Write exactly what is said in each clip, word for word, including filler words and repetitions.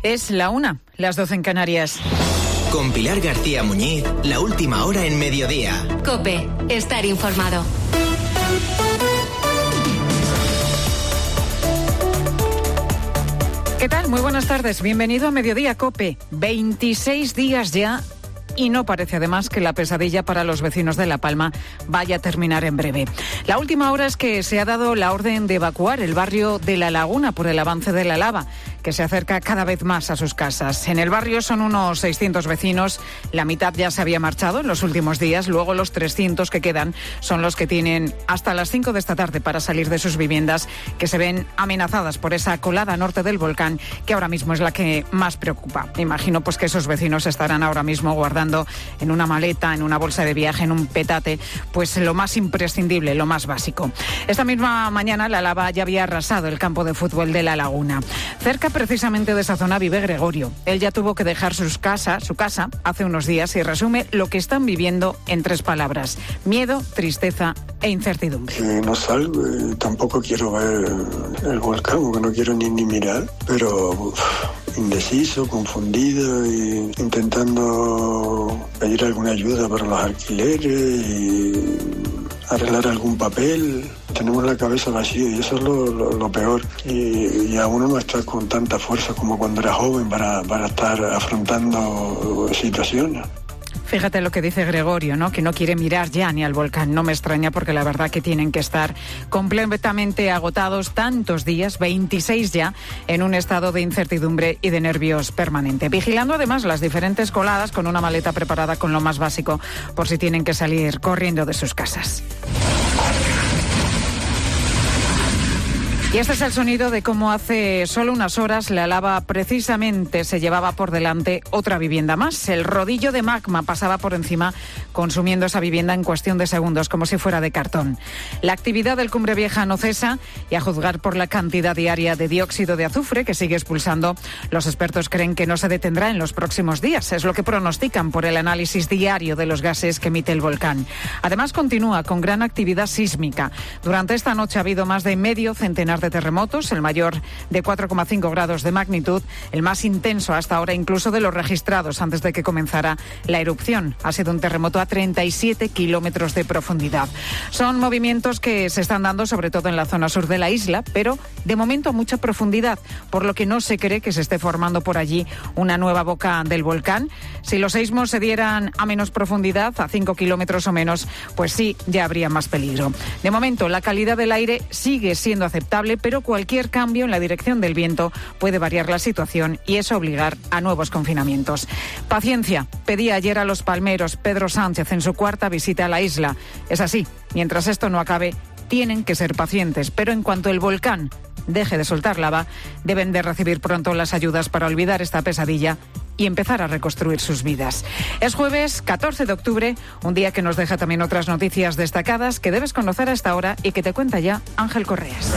Es la una, las doce en Canarias. Con Pilar García Muñiz, la última hora en mediodía. COPE, estar informado. ¿Qué tal? Muy buenas tardes. Bienvenido a Mediodía COPE. veintiséis días ya y no parece además que la pesadilla para los vecinos de La Palma vaya a terminar en breve. La última hora es que se ha dado la orden de evacuar el barrio de La Laguna por el avance de la lava, que se acerca cada vez más a sus casas. En el barrio son unos seiscientos vecinos, la mitad ya se había marchado en los últimos días, luego los trescientos que quedan son los que tienen hasta las cinco de esta tarde para salir de sus viviendas, que se ven amenazadas por esa colada norte del volcán, que ahora mismo es la que más preocupa. Me imagino pues que esos vecinos estarán ahora mismo guardando en una maleta, en una bolsa de viaje, en un petate, pues lo más imprescindible, lo más básico. Esta misma mañana la lava ya había arrasado el campo de fútbol de La Laguna. Cerca precisamente de esa zona vive Gregorio. Él ya tuvo que dejar sus casa, su casa hace unos días y resume lo que están viviendo en tres palabras: miedo, tristeza e incertidumbre. Eh, no salgo, eh, tampoco quiero ver el volcán, porque no quiero ni, ni mirar, pero uf, indeciso, confundido y intentando pedir alguna ayuda para los alquileres y arreglar algún papel. Tenemos la cabeza vacía y eso es lo, lo, lo peor. Y, y a uno no está con tanta fuerza como cuando era joven para, para estar afrontando situaciones. Fíjate lo que dice Gregorio, ¿no? Que no quiere mirar ya ni al volcán. No me extraña porque la verdad que tienen que estar completamente agotados tantos días, veintiséis ya, en un estado de incertidumbre y de nervios permanente. Vigilando además las diferentes coladas con una maleta preparada con lo más básico por si tienen que salir corriendo de sus casas. Y este es el sonido de cómo hace solo unas horas la lava precisamente se llevaba por delante otra vivienda más. El rodillo de magma pasaba por encima, consumiendo esa vivienda en cuestión de segundos, como si fuera de cartón. La actividad del Cumbre Vieja no cesa y, a juzgar por la cantidad diaria de dióxido de azufre que sigue expulsando, los expertos creen que no se detendrá en los próximos días. Es lo que pronostican por el análisis diario de los gases que emite el volcán. Además, continúa con gran actividad sísmica. Durante esta noche ha habido más de medio centenar de terremotos, el mayor de cuatro coma cinco grados de magnitud, el más intenso hasta ahora incluso de los registrados antes de que comenzara la erupción. Ha sido un terremoto a treinta y siete kilómetros de profundidad. Son movimientos que se están dando sobre todo en la zona sur de la isla, pero de momento a mucha profundidad, por lo que no se cree que se esté formando por allí una nueva boca del volcán. Si los seísmos se dieran a menos profundidad, a cinco kilómetros o menos, pues sí, ya habría más peligro. De momento, la calidad del aire sigue siendo aceptable, pero cualquier cambio en la dirección del viento puede variar la situación y eso obligar a nuevos confinamientos. Paciencia, pedía ayer a los palmeros Pedro Sánchez en su cuarta visita a la isla. Es así, mientras esto no acabe, tienen que ser pacientes, pero en cuanto el volcán deje de soltar lava, deben de recibir pronto las ayudas para olvidar esta pesadilla y empezar a reconstruir sus vidas. Es jueves catorce de octubre, un día que nos deja también otras noticias destacadas que debes conocer a esta hora y que te cuenta ya Ángel Correas.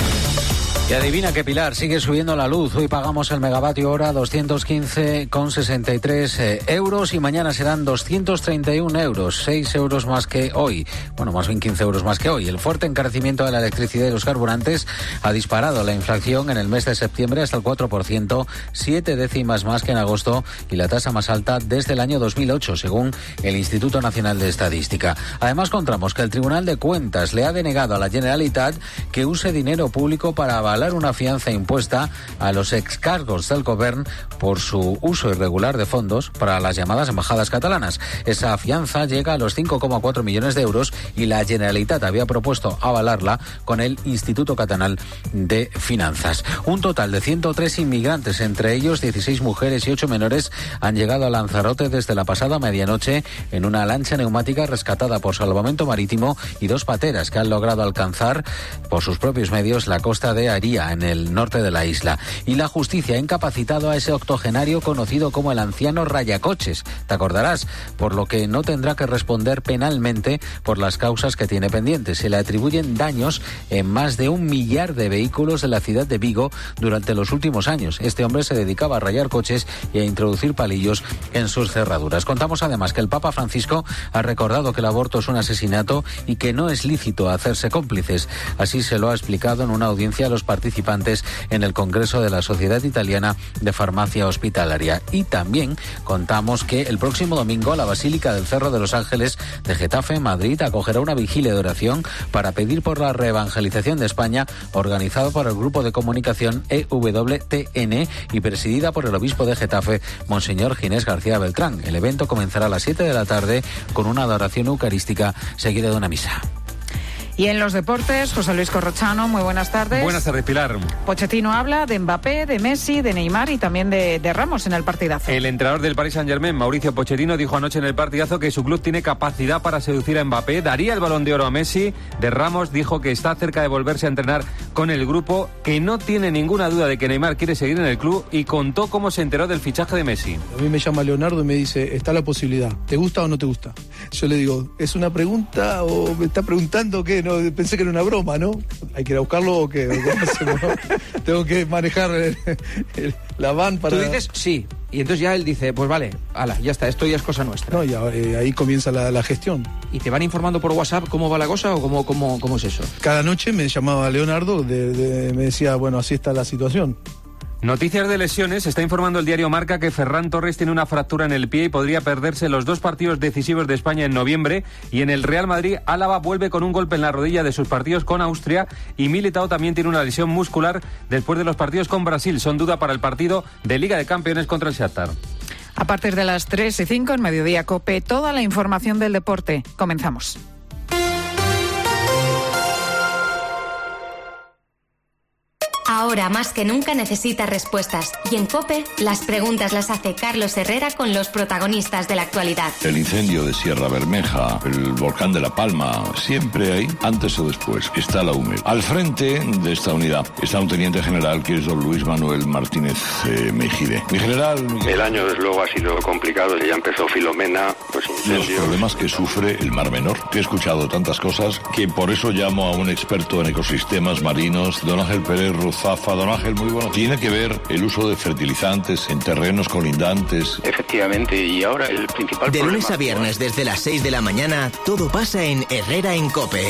Y adivina que, Pilar, sigue subiendo la luz. Hoy pagamos el megavatio hora doscientos quince con sesenta y tres eh, euros y mañana serán doscientos treinta y uno euros, seis euros más que hoy. Bueno, más bien quince euros más que hoy. El fuerte encarecimiento de la electricidad y los carburantes ha disparado la inflación en el mes de septiembre hasta el cuatro por ciento, siete décimas más que en agosto y la tasa más alta desde el año dos mil ocho, según el Instituto Nacional de Estadística. Además, contamos que el Tribunal de Cuentas le ha denegado a la Generalitat que use dinero público para avalar una fianza impuesta a los excargos del Govern por su uso irregular de fondos para las llamadas embajadas catalanas. Esa fianza llega a los cinco coma cuatro millones de euros y la Generalitat había propuesto avalarla con el Instituto Catalán de Finanzas. Un total de ciento tres inmigrantes, entre ellos dieciséis mujeres y ocho menores, han llegado a Lanzarote desde la pasada medianoche en una lancha neumática rescatada por Salvamento Marítimo y dos pateras que han logrado alcanzar por sus propios medios la costa de Ari, en el norte de la isla. Y la justicia ha incapacitado a ese octogenario conocido como el anciano rayacoches, te acordarás, por lo que no tendrá que responder penalmente por las causas que tiene pendientes. Se le atribuyen daños en más de un millar de vehículos de la ciudad de Vigo durante los últimos años. Este hombre se dedicaba a rayar coches y a introducir palillos en sus cerraduras. Contamos además que el Papa Francisco ha recordado que el aborto es un asesinato y que no es lícito hacerse cómplices. Así se lo ha explicado en una audiencia a los participantes en el Congreso de la Sociedad Italiana de Farmacia Hospitalaria. Y también contamos que el próximo domingo la Basílica del Cerro de los Ángeles de Getafe, Madrid, acogerá una vigilia de oración para pedir por la reevangelización de España, organizado por el Grupo de Comunicación E W T N y presidida por el obispo de Getafe, Monseñor Ginés García Beltrán. El evento comenzará a las siete de la tarde con una adoración eucarística seguida de una misa. Y en los deportes, José Luis Corrochano, muy buenas tardes. Buenas tardes, Pilar. Pochettino habla de Mbappé, de Messi, de Neymar y también de, de Ramos en el partidazo. El entrenador del Paris Saint-Germain, Mauricio Pochettino, dijo anoche en el partidazo que su club tiene capacidad para seducir a Mbappé, daría el Balón de Oro a Messi. De Ramos dijo que está cerca de volverse a entrenar con el grupo, que no tiene ninguna duda de que Neymar quiere seguir en el club y contó cómo se enteró del fichaje de Messi. A mí me llama Leonardo y me dice, está la posibilidad, ¿te gusta o no te gusta? Yo le digo, ¿es una pregunta o me está preguntando qué? No, pensé que era una broma, ¿no? ¿Hay que ir a buscarlo o qué? ¿Cómo hacemos, no? Tengo que manejar el, el, la van para... Tú dices sí, y entonces ya él dice, pues vale, ala, ya está, esto ya es cosa nuestra. No, ya eh, ahí comienza la, la gestión. ¿Y te van informando por WhatsApp cómo va la cosa o cómo, cómo, cómo es eso? Cada noche me llamaba Leonardo, de, de, me decía, bueno, así está la situación. Noticias de lesiones. Está informando el diario Marca que Ferran Torres tiene una fractura en el pie y podría perderse los dos partidos decisivos de España en noviembre. Y en el Real Madrid, Álava vuelve con un golpe en la rodilla de sus partidos con Austria y Militao también tiene una lesión muscular después de los partidos con Brasil. Son duda para el partido de Liga de Campeones contra el Shakhtar. A partir de las tres y cinco en Mediodía COPE, toda la información del deporte. Comenzamos. Ahora más que nunca necesita respuestas. Y en COPE, las preguntas las hace Carlos Herrera con los protagonistas de la actualidad. El incendio de Sierra Bermeja, el volcán de La Palma, siempre hay, antes o después, está la UME. Al frente de esta unidad está un teniente general que es don Luis Manuel Martínez eh, Mejide. Mi general... El año, desde luego, ha sido complicado. Ya empezó Filomena, pues incendios. Los problemas que sufre el Mar Menor. He escuchado tantas cosas que por eso llamo a un experto en ecosistemas marinos, don Ángel Pérez Ruzafa. Don Ángel, muy bueno. Tiene que ver el uso de fertilizantes en terrenos colindantes. Efectivamente, y ahora el principal De problema... lunes a viernes desde las seis de la mañana, todo pasa en Herrera en COPE.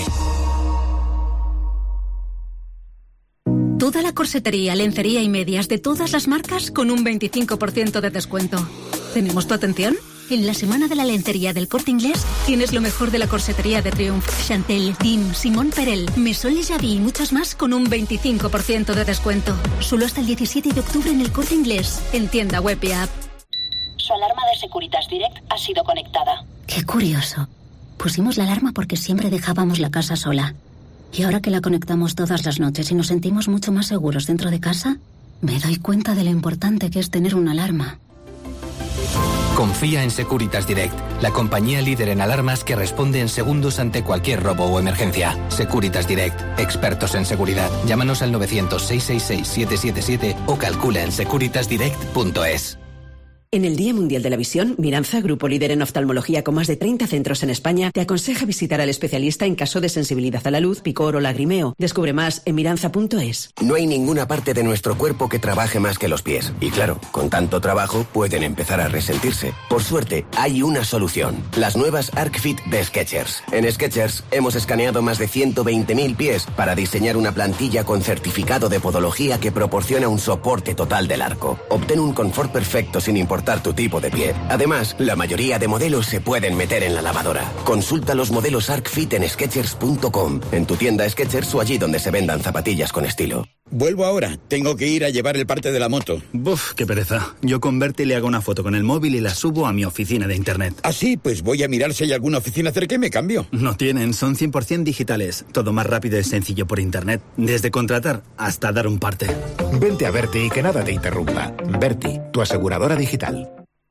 Toda la corsetería, lencería y medias de todas las marcas con un veinticinco por ciento de descuento. ¿Tenemos tu atención? En la Semana de la Lencería del Corte Inglés tienes lo mejor de la corsetería de Triumph, Chantel, Dim, Simón Perel, Maison Les Javis y muchas más con un veinticinco por ciento de descuento. Solo hasta el diecisiete de octubre en el Corte Inglés, en tienda web y app. Su alarma de Securitas Direct ha sido conectada. Qué curioso. Pusimos la alarma porque siempre dejábamos la casa sola. Y ahora que la conectamos todas las noches y nos sentimos mucho más seguros dentro de casa, me doy cuenta de lo importante que es tener una alarma. Confía en Securitas Direct, la compañía líder en alarmas que responde en segundos ante cualquier robo o emergencia. Securitas Direct, expertos en seguridad. Llámanos al novecientos, seiscientos sesenta y seis, siete siete siete o calcula en securitas direct punto es. En el Día Mundial de la Visión, Miranza, grupo líder en oftalmología con más de treinta centros en España, te aconseja visitar al especialista en caso de sensibilidad a la luz, picor o lagrimeo. Descubre más en miranza punto es. No hay ninguna parte de nuestro cuerpo que trabaje más que los pies. Y claro, con tanto trabajo pueden empezar a resentirse. Por suerte, hay una solución. Las nuevas ArcFit de Skechers. En Skechers hemos escaneado más de ciento veinte mil pies para diseñar una plantilla con certificado de podología que proporciona un soporte total del arco. Obtén un confort perfecto sin importar tu tipo de pie. Además, la mayoría de modelos se pueden meter en la lavadora. Consulta los modelos ArcFit en Skechers punto com, en tu tienda Skechers o allí donde se vendan zapatillas con estilo. Vuelvo ahora. Tengo que ir a llevar el parte de la moto. Buf, qué pereza. Yo con Berti le hago una foto con el móvil y la subo a mi oficina de internet. ¿Ah, sí? Pues voy a mirar si hay alguna oficina cerca y me cambio. No tienen, son cien por ciento digitales. Todo más rápido y sencillo por internet. Desde contratar hasta dar un parte. Vente a Berti y que nada te interrumpa. Berti, tu aseguradora digital.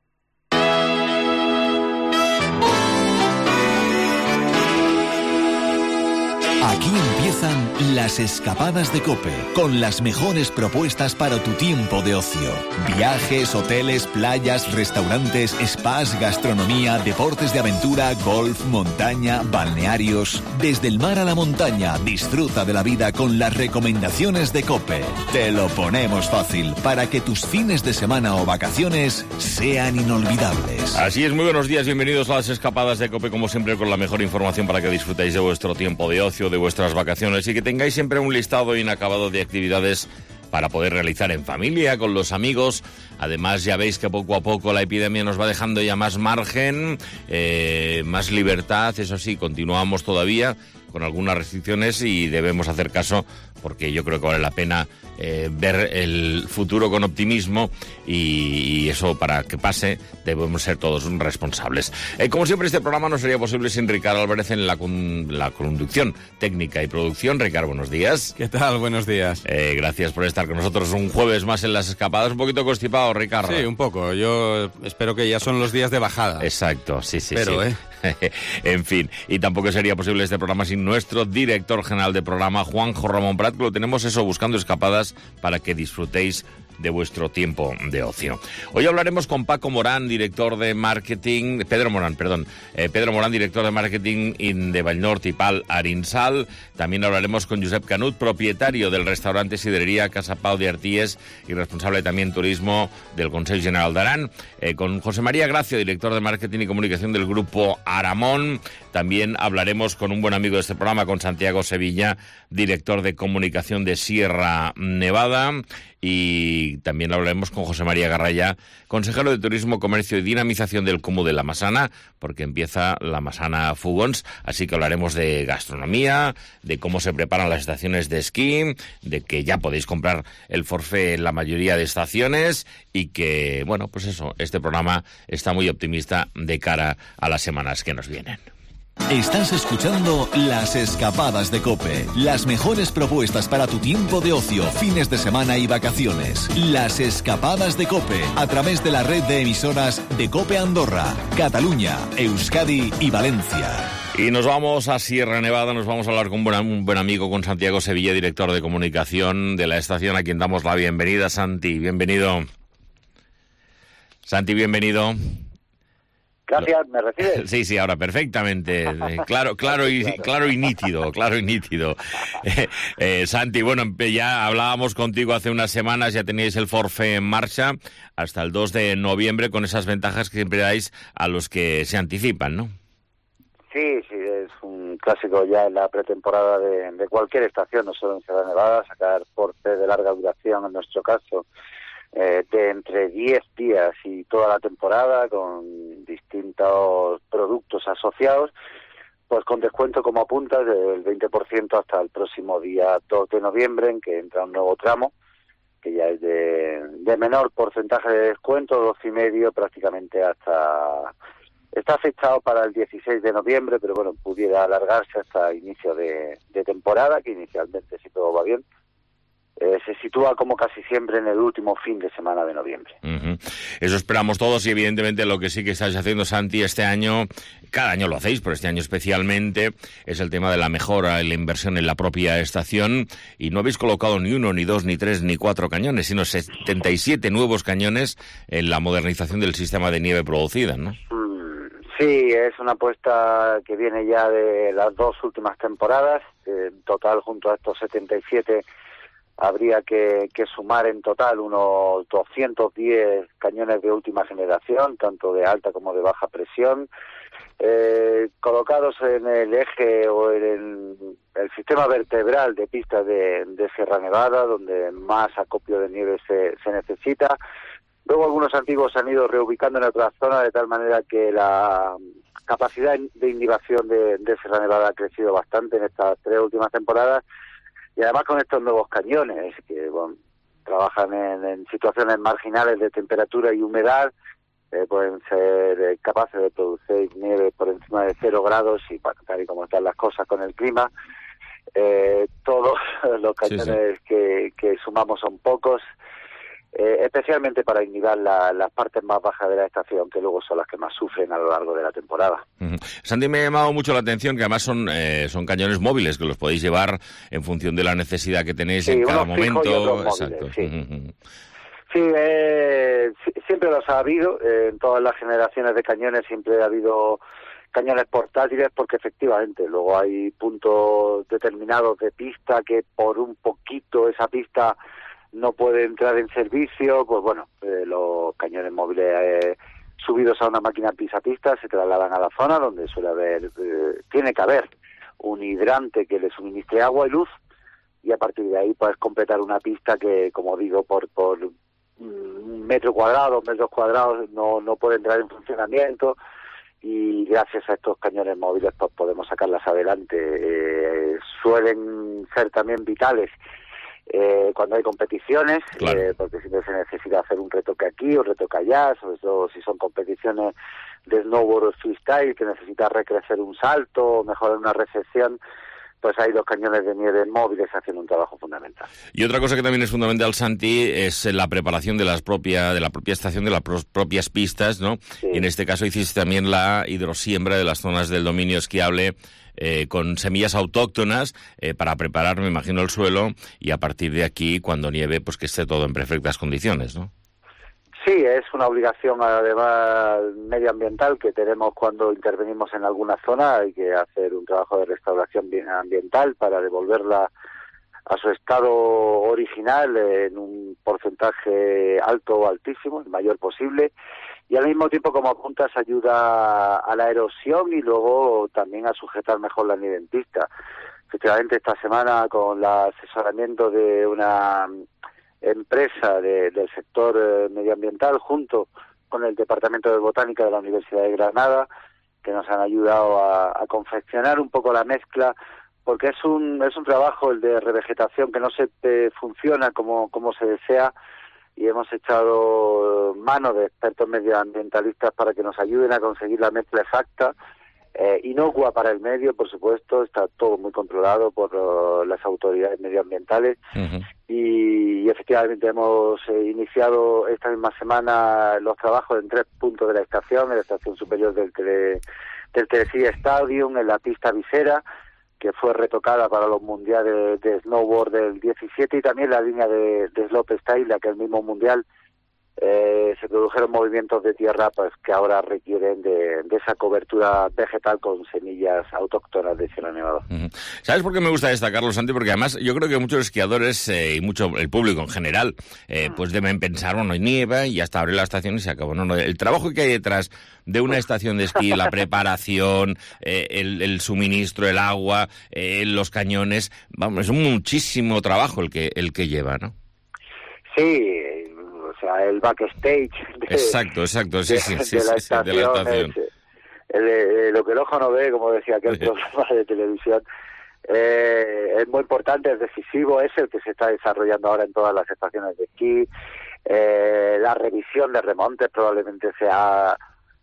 Aquí empiezan las escapadas de COPE, con las mejores propuestas para tu tiempo de ocio. Viajes, hoteles, playas, restaurantes, spas, gastronomía, deportes de aventura, golf, montaña, balnearios. Desde el mar a la montaña, disfruta de la vida con las recomendaciones de COPE. Te lo ponemos fácil para que tus fines de semana o vacaciones sean inolvidables. Así es, muy buenos días, bienvenidos a las escapadas de COPE, como siempre con la mejor información para que disfrutéis de vuestro tiempo de ocio, de vuestras vacaciones y que tengáis siempre un listado inacabado de actividades para poder realizar en familia, con los amigos. Además, ya veis que poco a poco la epidemia nos va dejando ya más margen, eh, más libertad. Eso sí, continuamos todavía con algunas restricciones y debemos hacer caso, porque yo creo que vale la pena eh, ver el futuro con optimismo y, y eso, para que pase, debemos ser todos responsables. Eh, como siempre, este programa no sería posible sin Ricard Álvarez en la, con, la conducción técnica y producción. Ricard, buenos días. ¿Qué tal? Buenos días. Eh, gracias por estar con nosotros un jueves más en Las Escapadas. Un poquito constipado, Ricardo. Sí, un poco. Yo espero que ya son los días de bajada. Exacto, sí, sí, Pero, sí. ¿eh? En fin, y tampoco sería posible este programa sin nuestro director general de programa, Juanjo Ramón Prat, que lo tenemos eso, buscando escapadas para que disfrutéis de vuestro tiempo de ocio. Hoy hablaremos con Paco Morán, director de marketing, Pedro Morán, perdón, eh, Pedro Morán, director de marketing in de Vallnord y Pal Arinsal. También hablaremos con Josep Canut, propietario del restaurante sidrería Casa Pau de Arties y responsable también turismo del Consell General d'Aran. Eh, con José María Gracia, director de marketing y comunicación del grupo Aramón. También hablaremos con un buen amigo de este programa, con Santiago Sevilla, director de comunicación de Sierra Nevada. Y también hablaremos con José María Garraya, consejero de Turismo, Comercio y Dinamización del Comú de la Masana, porque empieza la Masana Fugons, así que hablaremos de gastronomía, de cómo se preparan las estaciones de esquí, de que ya podéis comprar el forfait en la mayoría de estaciones y que, bueno, pues eso, este programa está muy optimista de cara a las semanas que nos vienen. Estás escuchando Las Escapadas de COPE, las mejores propuestas para tu tiempo de ocio, fines de semana y vacaciones. Las Escapadas de COPE, a través de la red de emisoras de COPE Andorra, Cataluña, Euskadi y Valencia. Y nos vamos a Sierra Nevada, nos vamos a hablar con un buen, un buen amigo, con Santiago Sevilla, director de comunicación de la estación, a quien damos la bienvenida. Santi, bienvenido. Santi, bienvenido. Gracias, ¿me recibes? Sí, sí, ahora perfectamente. Claro, claro y claro y nítido, claro y nítido. Eh, eh, Santi, bueno, ya hablábamos contigo hace unas semanas, ya teníais el forfait en marcha hasta el dos de noviembre, con esas ventajas que siempre dais a los que se anticipan, ¿no? Sí, sí, es un clásico ya en la pretemporada de, de cualquier estación, no solo en Sierra Nevada, sacar forfait de larga duración, en nuestro caso, Eh, de entre diez días y toda la temporada, con distintos productos asociados, pues con descuento, como apuntas, del veinte por ciento hasta el próximo día dos de noviembre, en que entra un nuevo tramo, que ya es de, de menor porcentaje de descuento, doce y medio prácticamente hasta... Está fechado para el dieciséis de noviembre, pero bueno, pudiera alargarse hasta inicio de, de temporada, que inicialmente, si todo va bien, Eh, se sitúa como casi siempre en el último fin de semana de noviembre. Uh-huh. Eso esperamos todos y evidentemente lo que sí que estáis haciendo, Santi, este año, cada año lo hacéis, pero este año especialmente, es el tema de la mejora en la inversión en la propia estación, y no habéis colocado ni uno, ni dos, ni tres, ni cuatro cañones, sino setenta y siete nuevos cañones en la modernización del sistema de nieve producida, ¿no? Mm, sí, es una apuesta que viene ya de las dos últimas temporadas. En total, junto a estos setenta y siete, habría que, que sumar en total unos doscientos diez cañones de última generación, tanto de alta como de baja presión, eh, colocados en el eje o en el, el sistema vertebral de pistas de, de Sierra Nevada, donde más acopio de nieve se, se necesita. Luego algunos antiguos se han ido reubicando en otras zonas, de tal manera que la capacidad de inhibición de, de Sierra Nevada ha crecido bastante en estas tres últimas temporadas. Y además con estos nuevos cañones, que bueno, trabajan en, en situaciones marginales de temperatura y humedad, eh, pueden ser eh, capaces de producir nieve por encima de cero grados, y bueno, tal y como están las cosas con el clima, eh, todos los cañones sí, sí. Que, que sumamos son pocos, eh, especialmente para inhibir la, las partes más bajas de la estación, que luego son las que más sufren a lo largo de la temporada. Uh-huh. Santi, me ha llamado mucho la atención que además son eh, son cañones móviles, que los podéis llevar en función de la necesidad que tenéis sí, en cada momento. Exacto. Móviles, sí. Uh-huh. Sí, eh, siempre los ha habido, eh, en todas las generaciones de cañones siempre ha habido cañones portátiles, porque efectivamente luego hay puntos determinados de pista que por un poquito esa pista no puede entrar en servicio, pues bueno, eh, los cañones móviles eh, subidos a una máquina pisapista se trasladan a la zona donde suele haber, eh, tiene que haber un hidrante que le suministre agua y luz, y a partir de ahí puedes completar una pista que, como digo, por por un metro cuadrado, dos metros cuadrados no, no puede entrar en funcionamiento, y gracias a estos cañones móviles pues podemos sacarlas adelante. Eh, suelen ser también vitales eh, cuando hay competiciones, claro. eh, porque siempre se necesita hacer un retoque aquí, un retoque allá, sobre todo si son competiciones de snowboard o freestyle, que necesita recrecer un salto, mejorar una recepción, pues ahí los cañones de nieve móviles hacen un trabajo fundamental. Y otra cosa que también es fundamental, Santi, es la preparación de las propia, de la propia estación, de las propias pistas, ¿no? Sí. Y en este caso hiciste también la hidrosiembra de las zonas del dominio esquiable eh, con semillas autóctonas eh, para preparar, me imagino, el suelo, y a partir de aquí, cuando nieve, pues que esté todo en perfectas condiciones, ¿no? Sí, es una obligación además medioambiental que tenemos cuando intervenimos en alguna zona. Hay que hacer un trabajo de restauración ambiental para devolverla a su estado original en un porcentaje alto o altísimo, el mayor posible, y al mismo tiempo, como apuntas, ayuda a la erosión y luego también a sujetar mejor la nieve en pista. Efectivamente, esta semana, con el asesoramiento de una empresa de, del sector eh, medioambiental, junto con el Departamento de Botánica de la Universidad de Granada, que nos han ayudado a, a confeccionar un poco la mezcla, porque es un es un trabajo, el de revegetación, que no se eh, funciona como, como se desea, y hemos echado mano de expertos medioambientalistas para que nos ayuden a conseguir la mezcla exacta, eh, inocua para el medio, por supuesto. Está todo muy controlado por uh, las autoridades medioambientales. Uh-huh. y, y efectivamente hemos eh, iniciado esta misma semana los trabajos en tres puntos de la estación: en la estación superior del tele, del Telesilla Stadium, en la pista visera, que fue retocada para los mundiales de snowboard del diecisiete, y también la línea de, de slopestyle, la que el mismo mundial eh, se produjeron movimientos de tierra pues que ahora requieren de, de esa cobertura vegetal con semillas autóctonas de Sierra Nevada. Uh-huh. ¿Sabes por qué me gusta destacarlo, Santi? Porque además yo creo que muchos esquiadores eh, y mucho el público en general eh, pues deben pensar, bueno, nieva y hasta abre la estación y se acabó. No, no, el trabajo que hay detrás de una estación de esquí, la preparación, eh, el, el suministro, el agua, eh, los cañones, vamos, es muchísimo trabajo el que el que lleva, ¿no? Sí, o sea, el backstage de, exacto, exacto, sí, de, sí, sí, de, la, sí, estación, de la estación. Es, el, el, lo que el ojo no ve, como decía aquel programa de televisión, eh, es muy importante, es decisivo, es el que se está desarrollando ahora en todas las estaciones de esquí. Eh, la revisión de remontes probablemente sea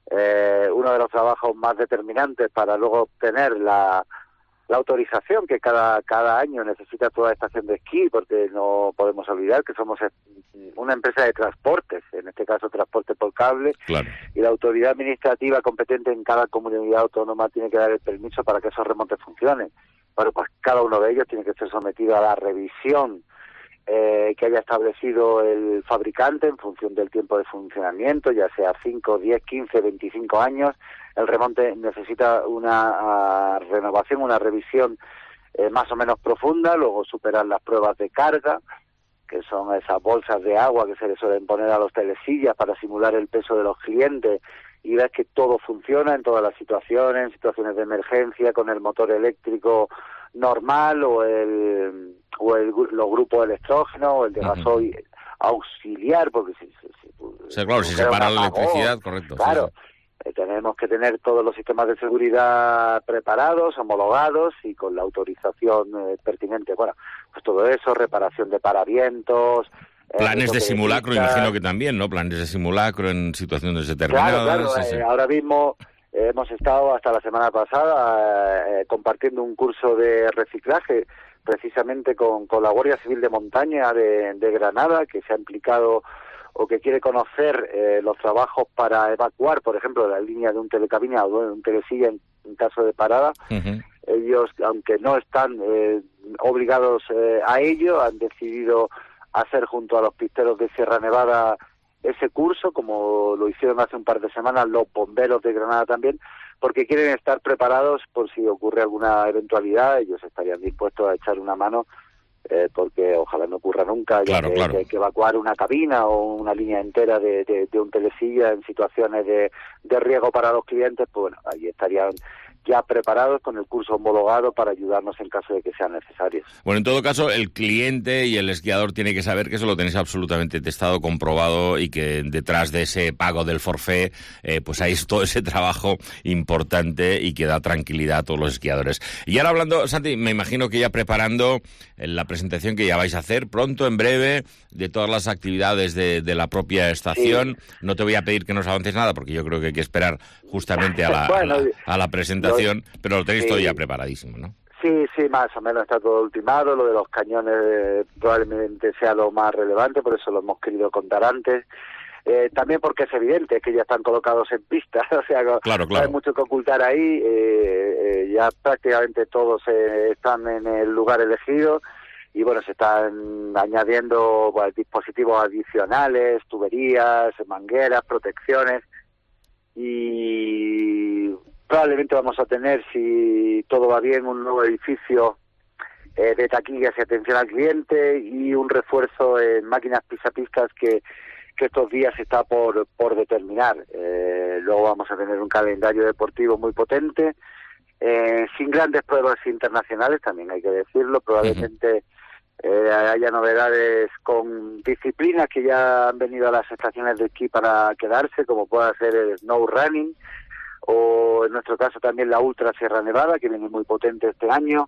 eh, uno de los trabajos más determinantes para luego obtener la la autorización que cada cada año necesita toda estación de esquí, porque no podemos olvidar que somos una empresa de transportes, en este caso transporte por cable, claro. Y la autoridad administrativa competente en cada comunidad autónoma tiene que dar el permiso para que esos remontes funcionen. Pero pues cada uno de ellos tiene que ser sometido a la revisión eh, que haya establecido el fabricante en función del tiempo de funcionamiento, ya sea cinco, diez, quince, veinticinco años. El remonte necesita una uh, renovación, una revisión eh, más o menos profunda, luego superar las pruebas de carga, que son esas bolsas de agua que se les suelen poner a los telesillas para simular el peso de los clientes, y ver que todo funciona en todas las situaciones, en situaciones de emergencia, con el motor eléctrico normal o el o el los grupos de estrógeno o el de gasoil uh-huh. auxiliar, porque si, si, si, o sea, claro, si se para la electricidad, correcto. Claro. Sí, sí. Tenemos que tener todos los sistemas de seguridad preparados, homologados y con la autorización eh, pertinente. Bueno, pues todo eso, reparación de paravientos. Planes eh, de simulacro, de imagino que también, ¿no? Planes de simulacro en situaciones determinadas. Claro, claro. Sí, sí. Eh, ahora mismo eh, hemos estado hasta la semana pasada eh, compartiendo un curso de reciclaje precisamente con, con la Guardia Civil de Montaña de, de Granada, que se ha implicado o que quiere conocer eh, los trabajos para evacuar, por ejemplo, la línea de un telecabina o de un telesilla en, en caso de parada. Uh-huh. Ellos, aunque no están eh, obligados eh, a ello, han decidido hacer junto a los pisteros de Sierra Nevada ese curso, como lo hicieron hace un par de semanas los bomberos de Granada también, porque quieren estar preparados por si ocurre alguna eventualidad. Ellos estarían dispuestos a echar una mano, Eh, porque ojalá no ocurra nunca, claro, que, claro. Que, que evacuar una cabina o una línea entera de, de, de un telesilla en situaciones de, de riesgo para los clientes, pues bueno, ahí estarían ya preparados con el curso homologado para ayudarnos en caso de que sean necesarios. Bueno, en todo caso, el cliente y el esquiador tiene que saber que eso lo tenéis absolutamente testado, comprobado, y que detrás de ese pago del forfait, eh, pues hay todo ese trabajo importante y que da tranquilidad a todos los esquiadores. Y ahora hablando, Santi, me imagino que ya preparando la presentación que ya vais a hacer pronto, en breve, de todas las actividades de, de la propia estación. Sí. No te voy a pedir que nos avances nada, porque yo creo que hay que esperar justamente a la, bueno, a la, a la presentación, lo, pero lo tenéis sí. todo ya preparadísimo, ¿no? Sí, sí, más o menos está todo ultimado. Lo de los cañones eh, probablemente sea lo más relevante, por eso lo hemos querido contar antes. Eh, también porque es evidente que ya están colocados en pista, o sea, claro, no claro. hay mucho que ocultar ahí. Eh, eh, ya prácticamente todos eh, están en el lugar elegido y bueno, se están añadiendo bueno, dispositivos adicionales, tuberías, mangueras, protecciones, y probablemente vamos a tener, si todo va bien, un nuevo edificio eh, de taquillas y atención al cliente y un refuerzo en máquinas pisapistas que, que estos días está por, por determinar. Eh, luego vamos a tener un calendario deportivo muy potente, eh, sin grandes pruebas internacionales, también hay que decirlo. Probablemente eh, haya novedades con disciplinas que ya han venido a las estaciones de esquí para quedarse, como pueda ser el snow running, o en nuestro caso también la Ultra Sierra Nevada, que viene muy potente este año.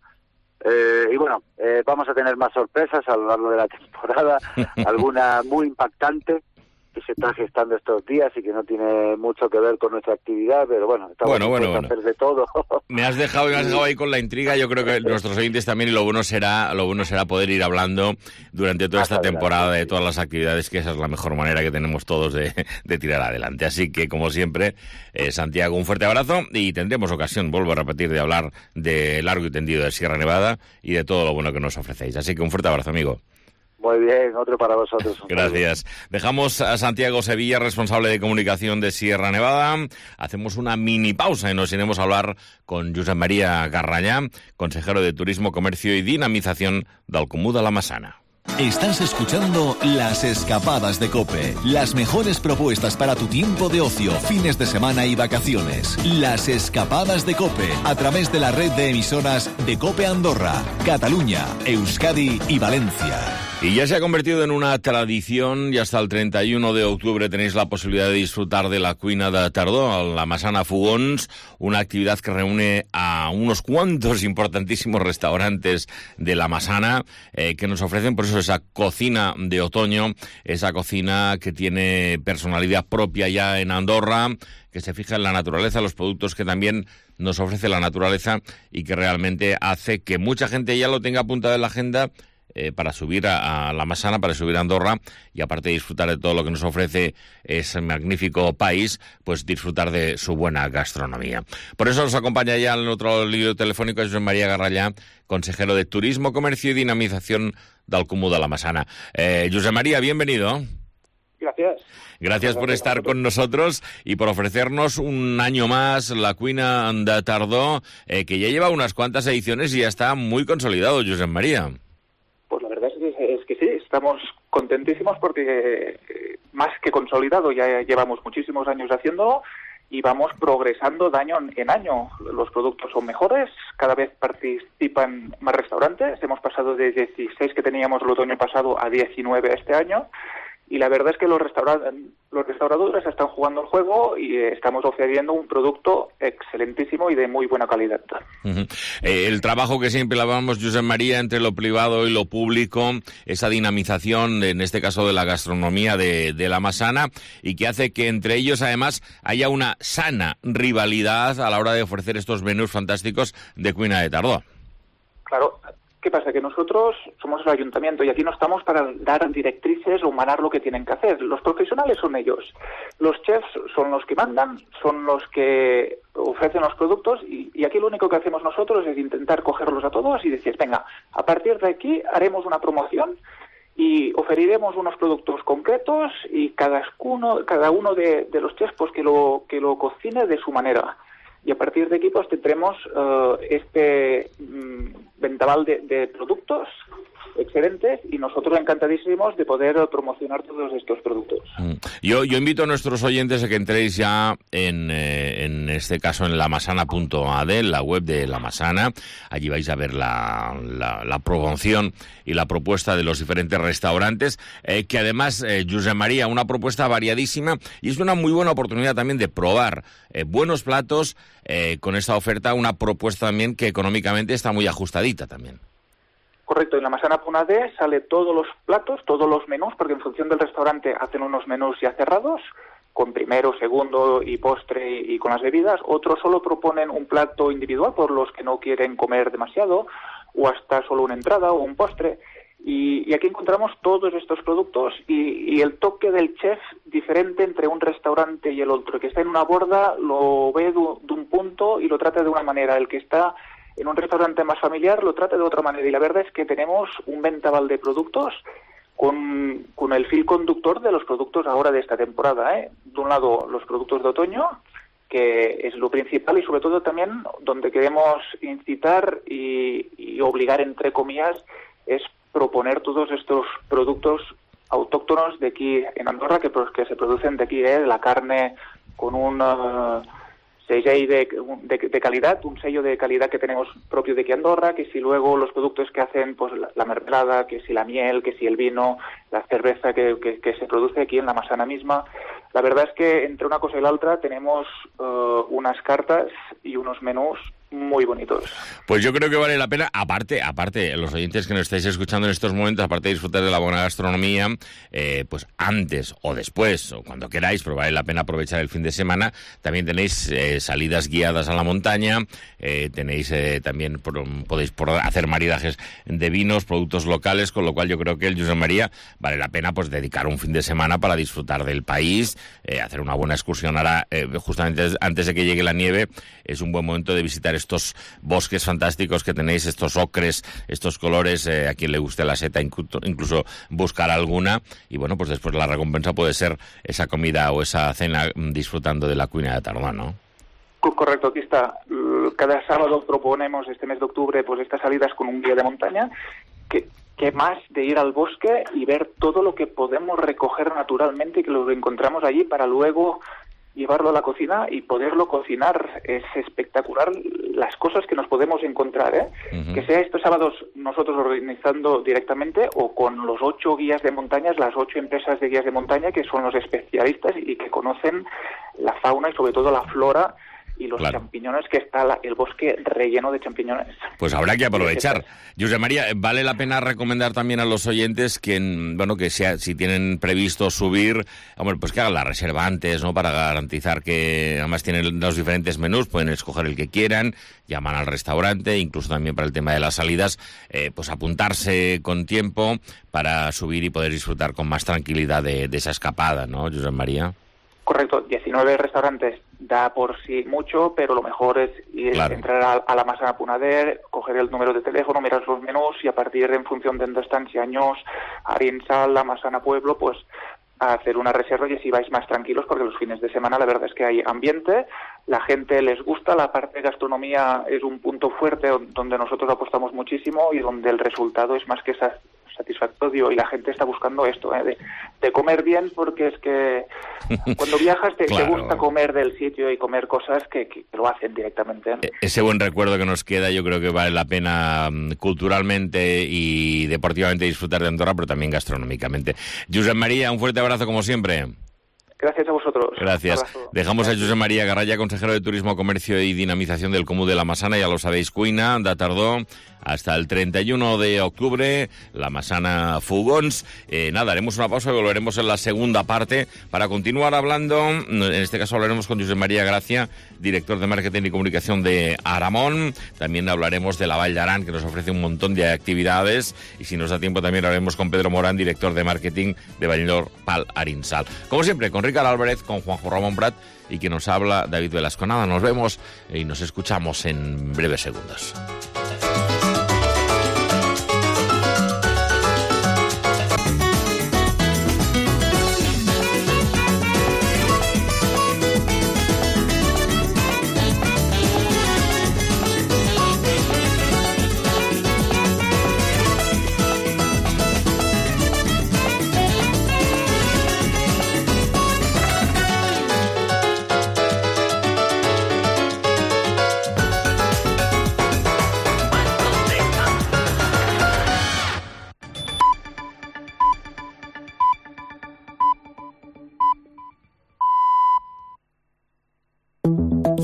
Eh, y bueno, eh, vamos a tener más sorpresas a lo largo de la temporada, alguna muy impactante que se está gestando estos días y que no tiene mucho que ver con nuestra actividad, pero bueno, estamos bueno, bueno, bueno. a hacer de todo. Me has dejado, me has dejado ahí con la intriga. Yo creo que nuestros oyentes también, y lo bueno será, lo bueno será poder ir hablando durante toda esta temporada de todas las actividades, que esa es la mejor manera que tenemos todos de, de tirar adelante. Así que, como siempre, eh, Santiago, un fuerte abrazo, y tendremos ocasión, vuelvo a repetir, de hablar de largo y tendido de Sierra Nevada y de todo lo bueno que nos ofrecéis. Así que un fuerte abrazo, amigo. Muy bien, otro para vosotros. Gracias. Dejamos a Santiago Sevilla, responsable de comunicación de Sierra Nevada. Hacemos una mini pausa y nos iremos a hablar con Josep María Garrallà, consejero de Turismo, Comercio y Dinamización del Comú de la Massana. Estás escuchando Las Escapadas de COPE, las mejores propuestas para tu tiempo de ocio, fines de semana y vacaciones. Las Escapadas de COPE, a través de la red de emisoras de COPE Andorra, Cataluña, Euskadi y Valencia. Y ya se ha convertido en una tradición, y hasta el treinta y uno de octubre tenéis la posibilidad de disfrutar de la Cuina de Tardor, la Massana Fogons, una actividad que reúne a unos cuantos importantísimos restaurantes de la Massana, eh, que nos ofrecen por eso esa cocina de otoño, esa cocina que tiene personalidad propia ya en Andorra, que se fija en la naturaleza, los productos que también nos ofrece la naturaleza, y que realmente hace que mucha gente ya lo tenga apuntado en la agenda, Eh, para subir a, a la Massana, para subir a Andorra, y aparte de disfrutar de todo lo que nos ofrece ese magnífico país, pues disfrutar de su buena gastronomía. Por eso nos acompaña ya en otro lío telefónico Josep María Garrallà, consejero de Turismo, Comercio y Dinamización del Comú de la Massana. Eh, Josep María, bienvenido. Gracias. Gracias por estar con nosotros y por ofrecernos un año más la Cuina de Tardor, eh, que ya lleva unas cuantas ediciones y ya está muy consolidado, Josep María. Pues la verdad es que, es que sí, estamos contentísimos porque eh, más que consolidado, ya llevamos muchísimos años haciéndolo y vamos progresando de año en año. Los productos son mejores, cada vez participan más restaurantes. Hemos pasado de dieciséis que teníamos el otoño pasado a diecinueve este año. Y la verdad es que los, restaura los restauradores están jugando el juego y eh, estamos ofreciendo un producto excelentísimo y de muy buena calidad. Uh-huh. eh, el trabajo que siempre hablábamos, Josep María, entre lo privado y lo público, esa dinamización, en este caso de la gastronomía de, de la Massana, y que hace que entre ellos además haya una sana rivalidad a la hora de ofrecer estos menús fantásticos de Cuina de Tardor. Claro. ¿Qué pasa? Que nosotros somos el ayuntamiento y aquí no estamos para dar directrices o manar lo que tienen que hacer. Los profesionales son ellos. Los chefs son los que mandan, son los que ofrecen los productos y, y aquí lo único que hacemos nosotros es intentar cogerlos a todos y decir, venga, a partir de aquí haremos una promoción y ofreceremos unos productos concretos y cada uno, cada uno de, de los chefs pues que lo, que lo cocine de su manera. Y a partir de aquí pues tendremos uh, este um, vendaval de, de productos excelentes y nosotros encantadísimos de poder promocionar todos estos productos. Yo, yo invito a nuestros oyentes a que entréis ya en, eh, en este caso en lamasana punto a d, la web de La Masana. Allí vais a ver la, la, la promoción y la propuesta de los diferentes restaurantes, eh, que además, eh, Josep María, una propuesta variadísima y es una muy buena oportunidad también de probar eh, buenos platos eh, con esta oferta, una propuesta también que económicamente está muy ajustadita también. Correcto, en la Masana punto a d sale todos los platos, todos los menús, porque en función del restaurante hacen unos menús ya cerrados, con primero, segundo y postre y, y con las bebidas. Otros solo proponen un plato individual por los que no quieren comer demasiado, o hasta solo una entrada o un postre. Y, y aquí encontramos todos estos productos y, y el toque del chef diferente entre un restaurante y el otro. El que está en una borda lo ve de, de un punto y lo trata de una manera. El que está en un restaurante más familiar lo trata de otra manera, y la verdad es que tenemos un vendaval de productos con, con el fil conductor de los productos ahora de esta temporada, ¿eh? De un lado, los productos de otoño, que es lo principal, y sobre todo también donde queremos incitar y, y obligar, entre comillas, es proponer todos estos productos autóctonos de aquí en Andorra, que, que se producen de aquí, ¿eh? La carne con un... Uh, sello de, de, de calidad, un sello de calidad que tenemos propio de aquí Andorra, que si luego los productos que hacen, pues la, la mermelada, que si la miel, que si el vino, la cerveza que, que, que se produce aquí en la Masana misma. La verdad es que entre una cosa y la otra tenemos uh, unas cartas y unos menús muy bonitos. Pues yo creo que vale la pena, aparte, aparte, los oyentes que nos estáis escuchando en estos momentos, aparte de disfrutar de la buena gastronomía, eh, pues antes o después, o cuando queráis, pero vale la pena aprovechar el fin de semana, también tenéis eh, salidas guiadas a la montaña, eh, tenéis eh, también, por, podéis por hacer maridajes de vinos, productos locales, con lo cual yo creo que el Josep María vale la pena pues dedicar un fin de semana para disfrutar del país, eh, hacer una buena excursión. Ahora, eh, justamente antes de que llegue la nieve, es un buen momento de visitar estos bosques fantásticos que tenéis, estos ocres, estos colores, eh, a quien le guste la seta, incluso, incluso buscar alguna, y bueno, pues después la recompensa puede ser esa comida o esa cena disfrutando de la cuina de Tardá, ¿no? Correcto, aquí está. Cada sábado proponemos este mes de octubre pues estas salidas con un guía de montaña, que, que más de ir al bosque y ver todo lo que podemos recoger naturalmente y que lo encontramos allí para luego llevarlo a la cocina y poderlo cocinar. Es espectacular las cosas que nos podemos encontrar, ¿eh? Uh-huh. Que sea estos sábados nosotros organizando directamente o con los ocho guías de montañas, las ocho empresas de guías de montaña que son los especialistas y que conocen la fauna y sobre todo la flora y los claro. champiñones, que está la, el bosque relleno de champiñones. Pues habrá que aprovechar. Josep María, vale la pena recomendar también a los oyentes que, bueno, que sea, si tienen previsto subir, hombre, pues que hagan la reserva antes, ¿no? Para garantizar que además tienen los diferentes menús, pueden escoger el que quieran, llaman al restaurante, incluso también para el tema de las salidas, eh, pues apuntarse con tiempo para subir y poder disfrutar con más tranquilidad de, de esa escapada, ¿no, Josep María? Correcto, diecinueve restaurantes da por sí mucho, pero lo mejor es ir, claro. entrar a, a la Masana punto a d, coger el número de teléfono, mirar los menús y a partir de, en función de dónde están, si Añós, Ariensal, La Masana Pueblo, pues a hacer una reserva y así vais más tranquilos, porque los fines de semana la verdad es que hay ambiente, la gente les gusta, la parte de gastronomía es un punto fuerte donde nosotros apostamos muchísimo y donde el resultado es más que esa satisfactorio y la gente está buscando esto, ¿eh? de, de comer bien, porque es que cuando viajas te, claro. te gusta comer del sitio y comer cosas que, que lo hacen directamente, ¿no? Ese buen recuerdo que nos queda, yo creo que vale la pena culturalmente y deportivamente disfrutar de Andorra, pero también gastronómicamente. Josep María, un fuerte abrazo como siempre. Gracias a vosotros. Gracias. Dejamos a Josep María Garraya, consejero de Turismo, Comercio y Dinamización del Comú de La Masana, ya lo sabéis, cuina, de Tardó, hasta el treinta y uno de octubre, La Masana Fugons. Eh, nada, haremos una pausa y volveremos en la segunda parte para continuar hablando. En este caso hablaremos con Josep María Gracia, director de Marketing y Comunicación de Aramón. También hablaremos de la Vall d'Aran, que nos ofrece un montón de actividades. Y si nos da tiempo también hablaremos con Pedro Morán, director de Marketing de Vallor Pal Arinsal. Como siempre, con Ricard Álvarez, con Juanjo Ramón Prat y quien nos habla, David Velasco. Nada, nos vemos y nos escuchamos en breves segundos.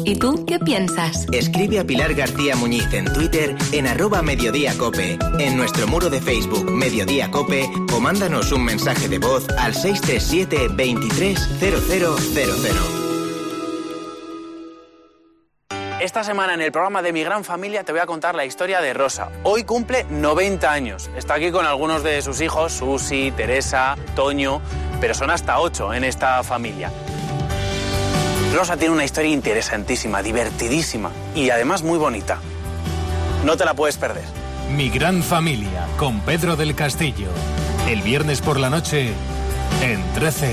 ¿Y tú qué piensas? Escribe a Pilar García Muñiz en Twitter en arroba Mediodía Cope, en nuestro muro de Facebook Mediodía Cope, o mándanos un mensaje de voz al seis tres siete, veintitrés, cero cero cero cero. Esta semana en el programa de Mi Gran Familia te voy a contar la historia de Rosa. Hoy cumple noventa años. Está aquí con algunos de sus hijos, Susi, Teresa, Toño, pero son hasta ocho en esta familia. Rosa tiene una historia interesantísima, divertidísima y además muy bonita. No te la puedes perder. Mi Gran Familia, con Pedro del Castillo. El viernes por la noche, en trece.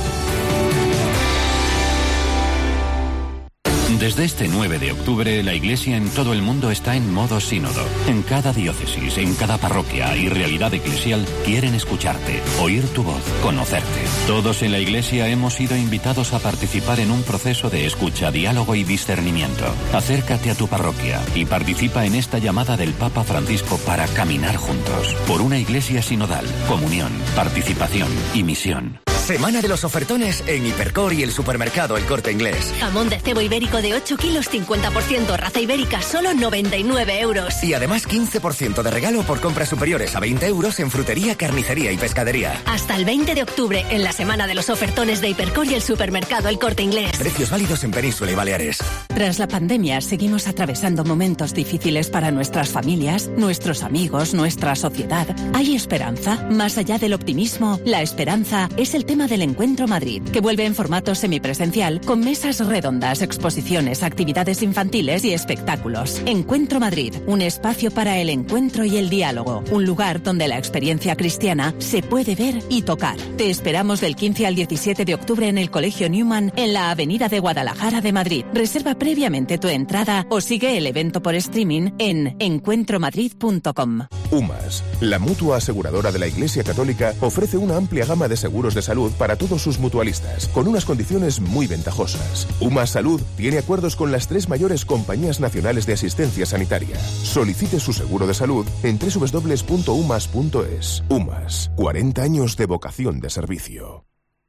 Desde este nueve de octubre, la Iglesia en todo el mundo está en modo sínodo. En cada diócesis, en cada parroquia y realidad eclesial quieren escucharte, oír tu voz, conocerte. Todos en la Iglesia hemos sido invitados a participar en un proceso de escucha, diálogo y discernimiento. Acércate a tu parroquia y participa en esta llamada del Papa Francisco para caminar juntos. Por una Iglesia sinodal, comunión, participación y misión. Semana de los ofertones en Hipercor y el supermercado El Corte Inglés. Jamón de cebo ibérico de ocho kilos, cincuenta por ciento, raza ibérica, solo noventa y nueve euros. Y además quince por ciento de regalo por compras superiores a veinte euros en frutería, carnicería y pescadería. Hasta el veinte de octubre, en la semana de los ofertones de Hipercor y el supermercado El Corte Inglés. Precios válidos en Península y Baleares. Tras la pandemia, seguimos atravesando momentos difíciles para nuestras familias, nuestros amigos, nuestra sociedad. ¿Hay esperanza? Más allá del optimismo, la esperanza es el tema del Encuentro Madrid, que vuelve en formato semipresencial con mesas redondas, exposiciones, actividades infantiles y espectáculos. Encuentro Madrid, un espacio para el encuentro y el diálogo, un lugar donde la experiencia cristiana se puede ver y tocar. Te esperamos del quince al diecisiete de octubre en el Colegio Newman, en la Avenida de Guadalajara de Madrid. Reserva previamente tu entrada o sigue el evento por streaming en encuentro madrid punto com. UMAS, la mutua aseguradora de la Iglesia Católica, ofrece una amplia gama de seguros de salud para todos sus mutualistas, con unas condiciones muy ventajosas. UMAS Salud tiene acuerdos con las tres mayores compañías nacionales de asistencia sanitaria. Solicite su seguro de salud en doble u doble u doble u punto umas punto es. UMAS, cuarenta años de vocación de servicio.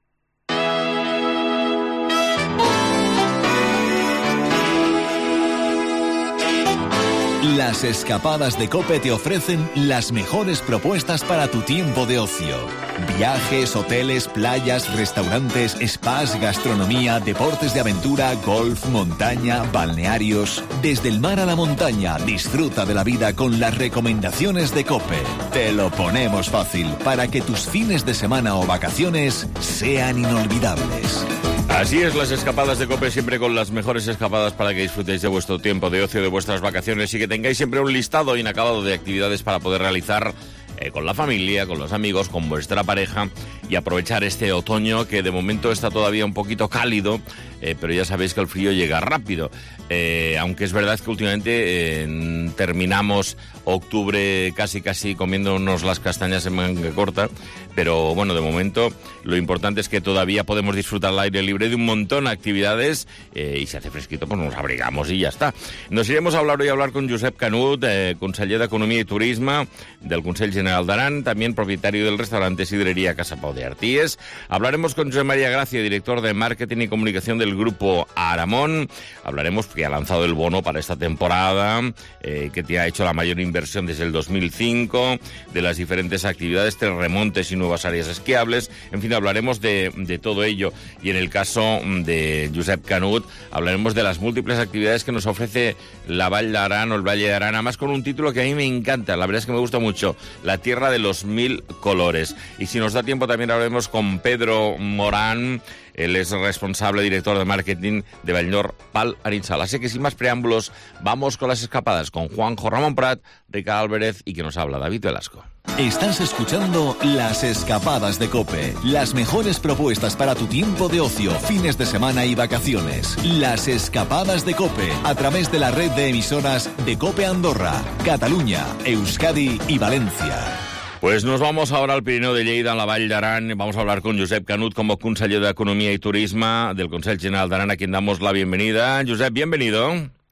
Las escapadas de COPE te ofrecen las mejores propuestas para tu tiempo de ocio. Viajes, hoteles, playas, restaurantes, spas, gastronomía, deportes de aventura, golf, montaña, balnearios. Desde el mar a la montaña, disfruta de la vida con las recomendaciones de COPE. Te lo ponemos fácil para que tus fines de semana o vacaciones sean inolvidables. Así es, las escapadas de COPE, siempre con las mejores escapadas para que disfrutéis de vuestro tiempo de ocio, de vuestras vacaciones y que tengáis siempre un listado inacabado de actividades para poder realizar eh, con la familia, con los amigos, con vuestra pareja y aprovechar este otoño que de momento está todavía un poquito cálido, eh, pero ya sabéis que el frío llega rápido. Eh, aunque es verdad que últimamente eh, terminamos octubre casi casi comiéndonos las castañas en manga corta, pero bueno, de momento lo importante es que todavía podemos disfrutar al aire libre de un montón de actividades eh, y si hace fresquito pues nos abrigamos y ya está. Nos iremos a hablar hoy a hablar con Josep Canut, eh, conseller d'Economia i Turisme del Consell General d'Aran, también propietario del restaurante Sidrería Casa Pau de Arties. Hablaremos con José María Gracia, director de Marketing y Comunicación del Grupo Aramón. Hablaremos que ha lanzado el bono para esta temporada, eh, que te ha hecho la mayor inversión desde el dos mil cinco, de las diferentes actividades, tres remontes y nuevas áreas esquiables. En fin, hablaremos de, de todo ello. Y en el caso de Josep Canut, hablaremos de las múltiples actividades que nos ofrece la Vall d'Aran o el Valle de Arán, además con un título que a mí me encanta, la verdad es que me gusta mucho, La Tierra de los Mil Colores. Y si nos da tiempo también hablaremos con Pedro Morán. Él es responsable, director de marketing de Vallnor Pal Arinxal. Así que sin más preámbulos, vamos con las escapadas con Juanjo Ramón Prat, Ricardo Álvarez y que nos habla David Velasco. Estás escuchando Las Escapadas de COPE, las mejores propuestas para tu tiempo de ocio, fines de semana y vacaciones. Las Escapadas de COPE, a través de la red de emisoras de COPE Andorra, Cataluña, Euskadi y Valencia. Pues nos vamos ahora al Pirineo de Lleida, a la Vall d'Aran. Vamos a hablar con Josep Canut, como conseller de Economía y Turisme del Consell General d'Aran, a quien damos la bienvenida. Josep, bienvenido.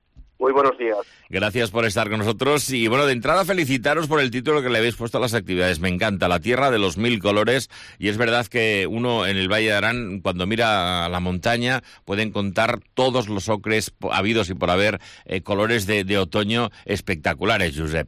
Muy buenos días. Gracias por estar con nosotros y, bueno, de entrada felicitaros por el título que le habéis puesto a las actividades. Me encanta, la tierra de los mil colores, y es verdad que uno en el Valle de Arán, cuando mira a la montaña, puede encontrar todos los ocres habidos y por haber, eh, colores de, de otoño espectaculares, Josep.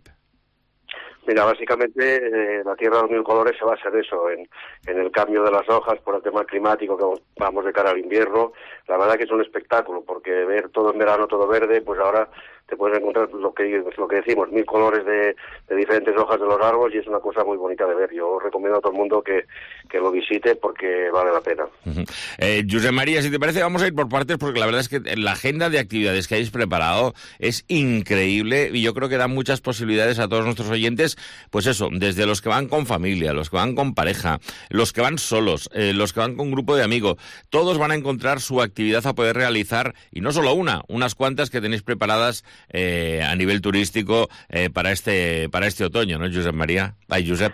Mira, básicamente eh, la tierra de los mil colores se basa en eso, en, en el cambio de las hojas por el tema climático que vamos de cara al invierno. La verdad que es un espectáculo, porque ver todo en verano, todo verde, pues ahora te puedes encontrar lo que lo que decimos, mil colores de, de diferentes hojas de los árboles, y es una cosa muy bonita de ver. Yo recomiendo a todo el mundo que, que lo visite porque vale la pena. Uh-huh. eh, Josep María, si te parece, vamos a ir por partes, porque la verdad es que la agenda de actividades que habéis preparado es increíble, y yo creo que da muchas posibilidades a todos nuestros oyentes, pues eso, desde los que van con familia, los que van con pareja, los que van solos, eh, los que van con grupo de amigos, todos van a encontrar su actividad a poder realizar, y no solo una, unas cuantas que tenéis preparadas Eh, a nivel turístico eh, para este para este otoño, ¿no, Josep María? Ay, Josep.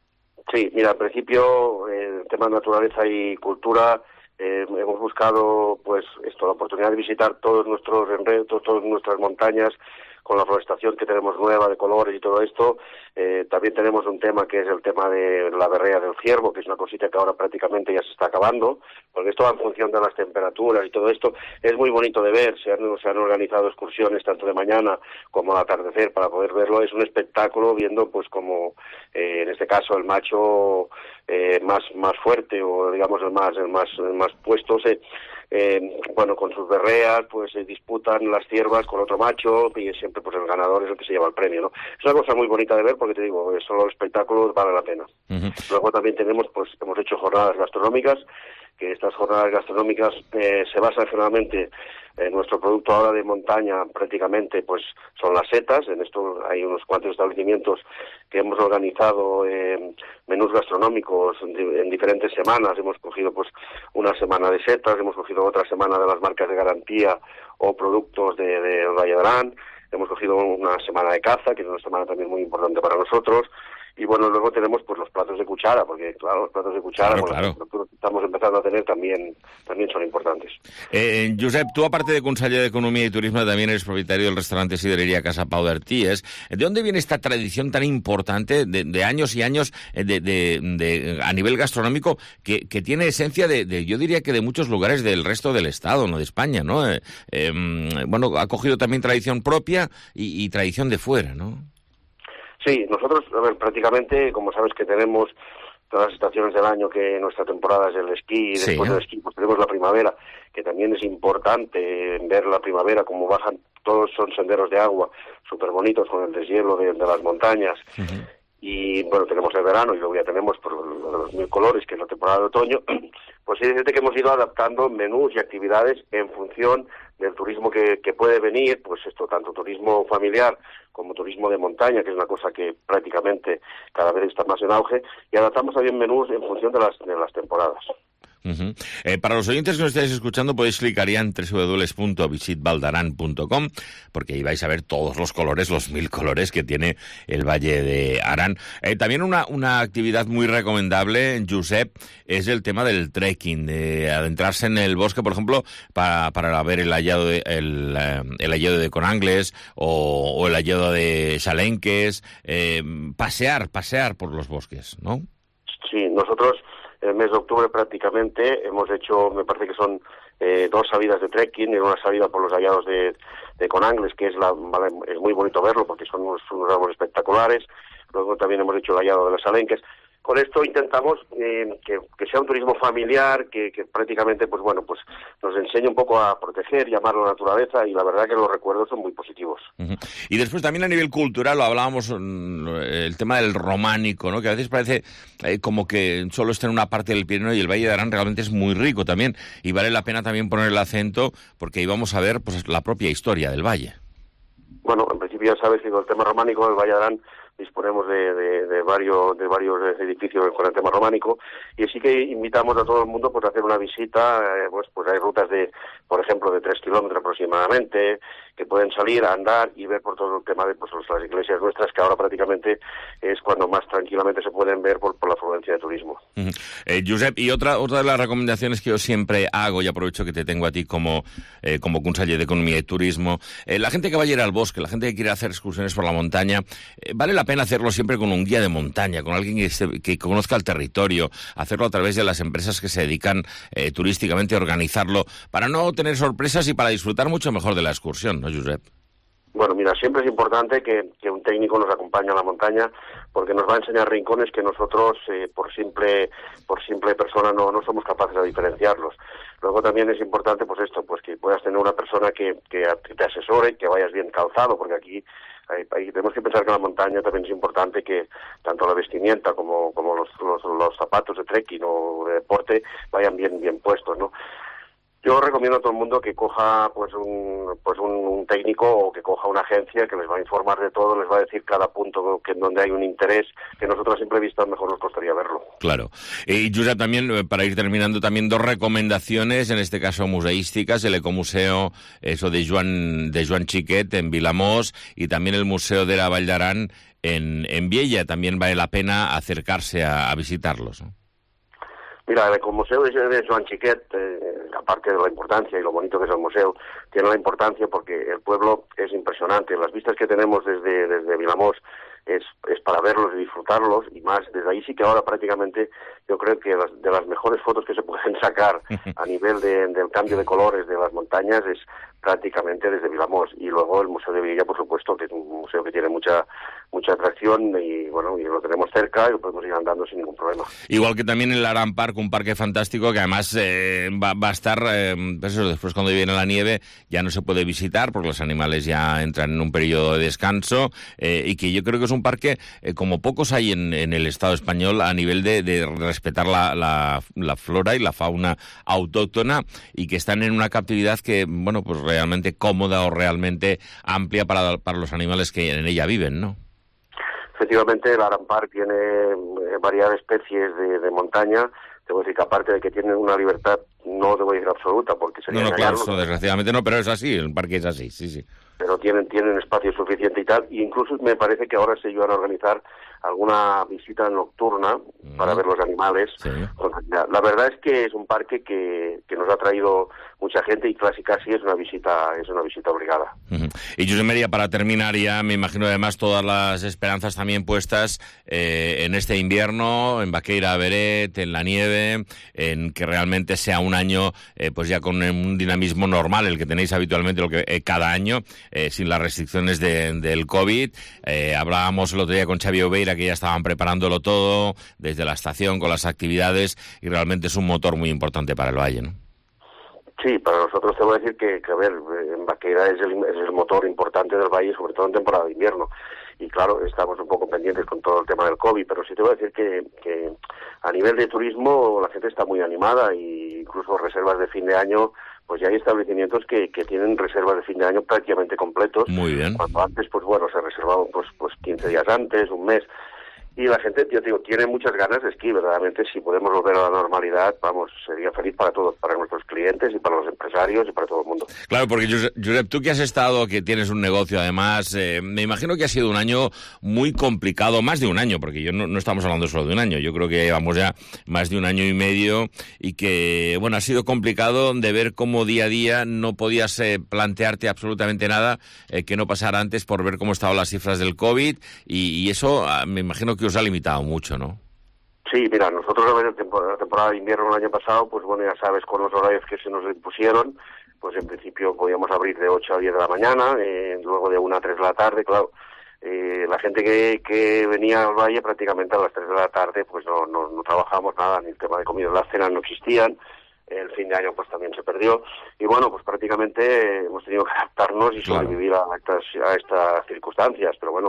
Sí, mira, al principio, eh, el tema de naturaleza y cultura, eh, hemos buscado, pues, esto, la oportunidad de visitar todos nuestros enredos, todas nuestras montañas, con la florestación que tenemos nueva de colores y todo esto. Eh, también tenemos un tema que es el tema de la berrea del ciervo, que es una cosita que ahora prácticamente ya se está acabando, porque esto va en función de las temperaturas y todo esto. Es muy bonito de ver, se han, se han organizado excursiones tanto de mañana como al atardecer para poder verlo. Es un espectáculo viendo, pues, como eh, en este caso el macho eh, más más fuerte, o digamos el más el más el más puesto, se Eh, bueno, con sus berreas, pues se eh, disputan las ciervas con otro macho, y siempre pues el ganador es el que se lleva el premio, ¿no? Es una cosa muy bonita de ver, porque te digo, solo el espectáculo vale la pena. Uh-huh. Luego también tenemos, pues hemos hecho jornadas gastronómicas, que estas jornadas gastronómicas eh, se basan generalmente en nuestro producto ahora de montaña, prácticamente pues son las setas. En esto hay unos cuantos establecimientos que hemos organizado eh, menús gastronómicos en, en diferentes semanas. Hemos cogido pues una semana de setas, hemos cogido otra semana de las marcas de garantía o productos de, de Valle de Arán, hemos cogido una semana de caza, que es una semana también muy importante para nosotros. Y bueno, luego tenemos pues los platos de cuchara, porque claro, los platos de cuchara, claro, con claro. las temperaturas que estamos empezando a tener, también también son importantes. Eh, Josep, tú, aparte de conseller de Economía y Turismo, también eres propietario del restaurante Sidrería Casa Pau d'Arties. ¿De dónde viene esta tradición tan importante de, de años y años de, de, de, a nivel gastronómico, que, que tiene esencia de, de, yo diría que de muchos lugares del resto del Estado, no de España, ¿no? Eh, eh, bueno, ha cogido también tradición propia y, y tradición de fuera, ¿no? Sí, nosotros, a ver, prácticamente, como sabes que tenemos todas las estaciones del año, que nuestra temporada es el esquí, y después sí, del esquí pues tenemos la primavera, que también es importante ver la primavera, como bajan, todos son senderos de agua súper bonitos con el deshielo de, de las montañas. Uh-huh. Y bueno, tenemos el verano, y luego ya tenemos por los mil colores, que es la temporada de otoño. Pues sí, desde que hemos ido adaptando menús y actividades en función del turismo que, que puede venir, pues esto, tanto turismo familiar como turismo de montaña, que es una cosa que prácticamente cada vez está más en auge, y adaptamos también menús en función de las, de las temporadas. Uh-huh. Eh, para los oyentes que nos estáis escuchando, podéis clicar ya en doble u doble u doble u punto visit valdaran punto com, porque ahí vais a ver todos los colores, los mil colores que tiene el Valle de Arán. Eh, también una, una actividad muy recomendable, Josep, es el tema del trekking, de adentrarse en el bosque, por ejemplo, para, para ver el hallado de, el, el hallado de Conangles o, o el hallado de Salenques, eh, pasear, pasear por los bosques, ¿no? Sí, nosotros el mes de octubre prácticamente hemos hecho, me parece que son eh, dos salidas de trekking, y una salida por los hallados de, de Conangles, que es la vale, es muy bonito verlo porque son unos, unos árboles espectaculares. Luego también hemos hecho el hallado de las Salenques. Con esto intentamos eh, que, que sea un turismo familiar, que, que prácticamente, pues bueno, pues nos enseñe un poco a proteger y amar la naturaleza, y la verdad que los recuerdos son muy positivos. Uh-huh. Y después también a nivel cultural, lo hablábamos, el tema del románico, ¿no? Que a veces parece eh, como que solo está en una parte del Pirineo, y el Valle de Arán realmente es muy rico también, y vale la pena también poner el acento, porque ahí vamos a ver pues la propia historia del valle. Bueno, en principio ya sabes que con el tema románico del Valle de Arán disponemos de, de, de varios de varios edificios con el tema románico, y sí que invitamos a todo el mundo pues a hacer una visita. Eh, pues pues hay rutas de, por ejemplo, de tres kilómetros aproximadamente, que pueden salir a andar y ver por todo el tema de pues las iglesias nuestras, que ahora prácticamente es cuando más tranquilamente se pueden ver por, por la afluencia de turismo. Uh-huh. eh, Josep, y otra otra de las recomendaciones que yo siempre hago, y aprovecho que te tengo a ti como eh, como conseller de Economía y Turismo, eh, la gente que vaya a ir al bosque, la gente que quiere hacer excursiones por la montaña, eh, vale la pena hacerlo siempre con un guía de montaña, con alguien que, se, que conozca el territorio, hacerlo a través de las empresas que se dedican eh, turísticamente a organizarlo, para no tener sorpresas y para disfrutar mucho mejor de la excursión, ¿no, Josep? Bueno, mira, siempre es importante que, que un técnico nos acompañe a la montaña, porque nos va a enseñar rincones que nosotros, eh, por simple por simple persona, no, no somos capaces de diferenciarlos. Luego también es importante, pues esto, pues que puedas tener una persona que, que te asesore, que vayas bien calzado, porque aquí hay, hay, tenemos que pensar que en la montaña también es importante que tanto la vestimenta como, como los, los, los zapatos de trekking o de deporte vayan bien, bien puestos, ¿no? Yo recomiendo a todo el mundo que coja pues un pues un, un técnico, o que coja una agencia que les va a informar de todo, les va a decir cada punto que en donde hay un interés, que nosotros a simple vista mejor nos costaría verlo. Claro. Y Josep, también, para ir terminando, también dos recomendaciones, en este caso museísticas: el Ecomuseo, eso de Joan, de Joan Chiquet en Vilamós, y también el Museo de la Vall d'Aran en, en Viella. También vale la pena acercarse a, a visitarlos, ¿no? Mira, el Ecomuseo de Joan Chiquet, eh, aparte de la importancia y lo bonito que es el museo, tiene la importancia porque el pueblo es impresionante. Las vistas que tenemos desde, desde Vilamós es, es para verlos y disfrutarlos, y más desde ahí sí que ahora prácticamente yo creo que las, de las mejores fotos que se pueden sacar a nivel de, del cambio de colores de las montañas es prácticamente desde Vilamós. Y luego el Museo de Viella, por supuesto, que es un museo que tiene mucha mucha atracción, y bueno, y lo tenemos cerca y lo podemos ir andando sin ningún problema. Igual que también el Aran Park, un parque fantástico que además eh, va, va a estar, eh, pues eso, después cuando viene la nieve ya no se puede visitar porque los animales ya entran en un periodo de descanso, eh, y que yo creo que es un parque eh, como pocos hay en, en el Estado español a nivel de, de respetar la, la, la flora y la fauna autóctona, y que están en una captividad que, bueno, pues realmente cómoda o realmente amplia para, para los animales que en ella viven, ¿no? Efectivamente, el Aran Park tiene eh, varias especies de, de montaña. Debo decir que aparte de que tienen una libertad, no debo decir absoluta, porque sería No, no, claro, engañarnos, eso, desgraciadamente no, pero es así, el parque es así, sí, sí. pero tienen tienen espacio suficiente y tal, y incluso me parece que ahora se iban a organizar alguna visita nocturna mm. para ver los animales. Sí. La, la verdad es que es un parque que, que nos ha traído mucha gente, y casi casi es una visita es una visita obligada. Uh-huh. Y Josep María, para terminar ya, me imagino además todas las esperanzas también puestas eh, en este invierno, en Baqueira Beret, en la nieve, en que realmente sea un año eh, pues ya con un dinamismo normal, el que tenéis habitualmente lo que eh, cada año, eh, sin las restricciones de, del COVID. Eh, hablábamos el otro día con Xavi Obeira, que ya estaban preparándolo todo desde la estación con las actividades, y realmente es un motor muy importante para el valle, ¿no? Sí, para nosotros te voy a decir que, que a ver, en Baqueira es el, es el motor importante del valle, sobre todo en temporada de invierno. Y claro, estamos un poco pendientes con todo el tema del COVID, pero sí te voy a decir que, que a nivel de turismo la gente está muy animada, y incluso reservas de fin de año, pues ya hay establecimientos que, que tienen reservas de fin de año prácticamente completos. Muy bien. Cuando antes, pues bueno, se reservaban pues, pues quince días antes, un mes. Y la gente, yo digo, tiene muchas ganas de esquí, verdaderamente. Si podemos volver a la normalidad, vamos, sería feliz para todos, para nuestros clientes y para los empresarios y para todo el mundo. Claro, porque Josep, tú que has estado, que tienes un negocio además, eh, me imagino que ha sido un año muy complicado, más de un año, porque yo no, no estamos hablando solo de un año, yo creo que llevamos ya más de un año y medio, y que, bueno, ha sido complicado de ver cómo día a día no podías eh, plantearte absolutamente nada eh, que no pasara antes, por ver cómo estaban las cifras del COVID, y, y eso ah, me imagino que os ha limitado mucho, ¿no? Sí, mira, nosotros a ver, la temporada de invierno el año pasado, pues bueno, ya sabes, con los horarios que se nos impusieron, pues en principio podíamos abrir de ocho a diez de la mañana, eh, luego de una a tres de la tarde, claro. Eh, la gente que, que venía al valle prácticamente a las tres de la tarde, pues no, no, no trabajábamos nada, ni el tema de comida, las cenas no existían, el fin de año pues también se perdió, y bueno, pues prácticamente hemos tenido que adaptarnos y sobrevivir claro. a, estas, a estas circunstancias, pero bueno,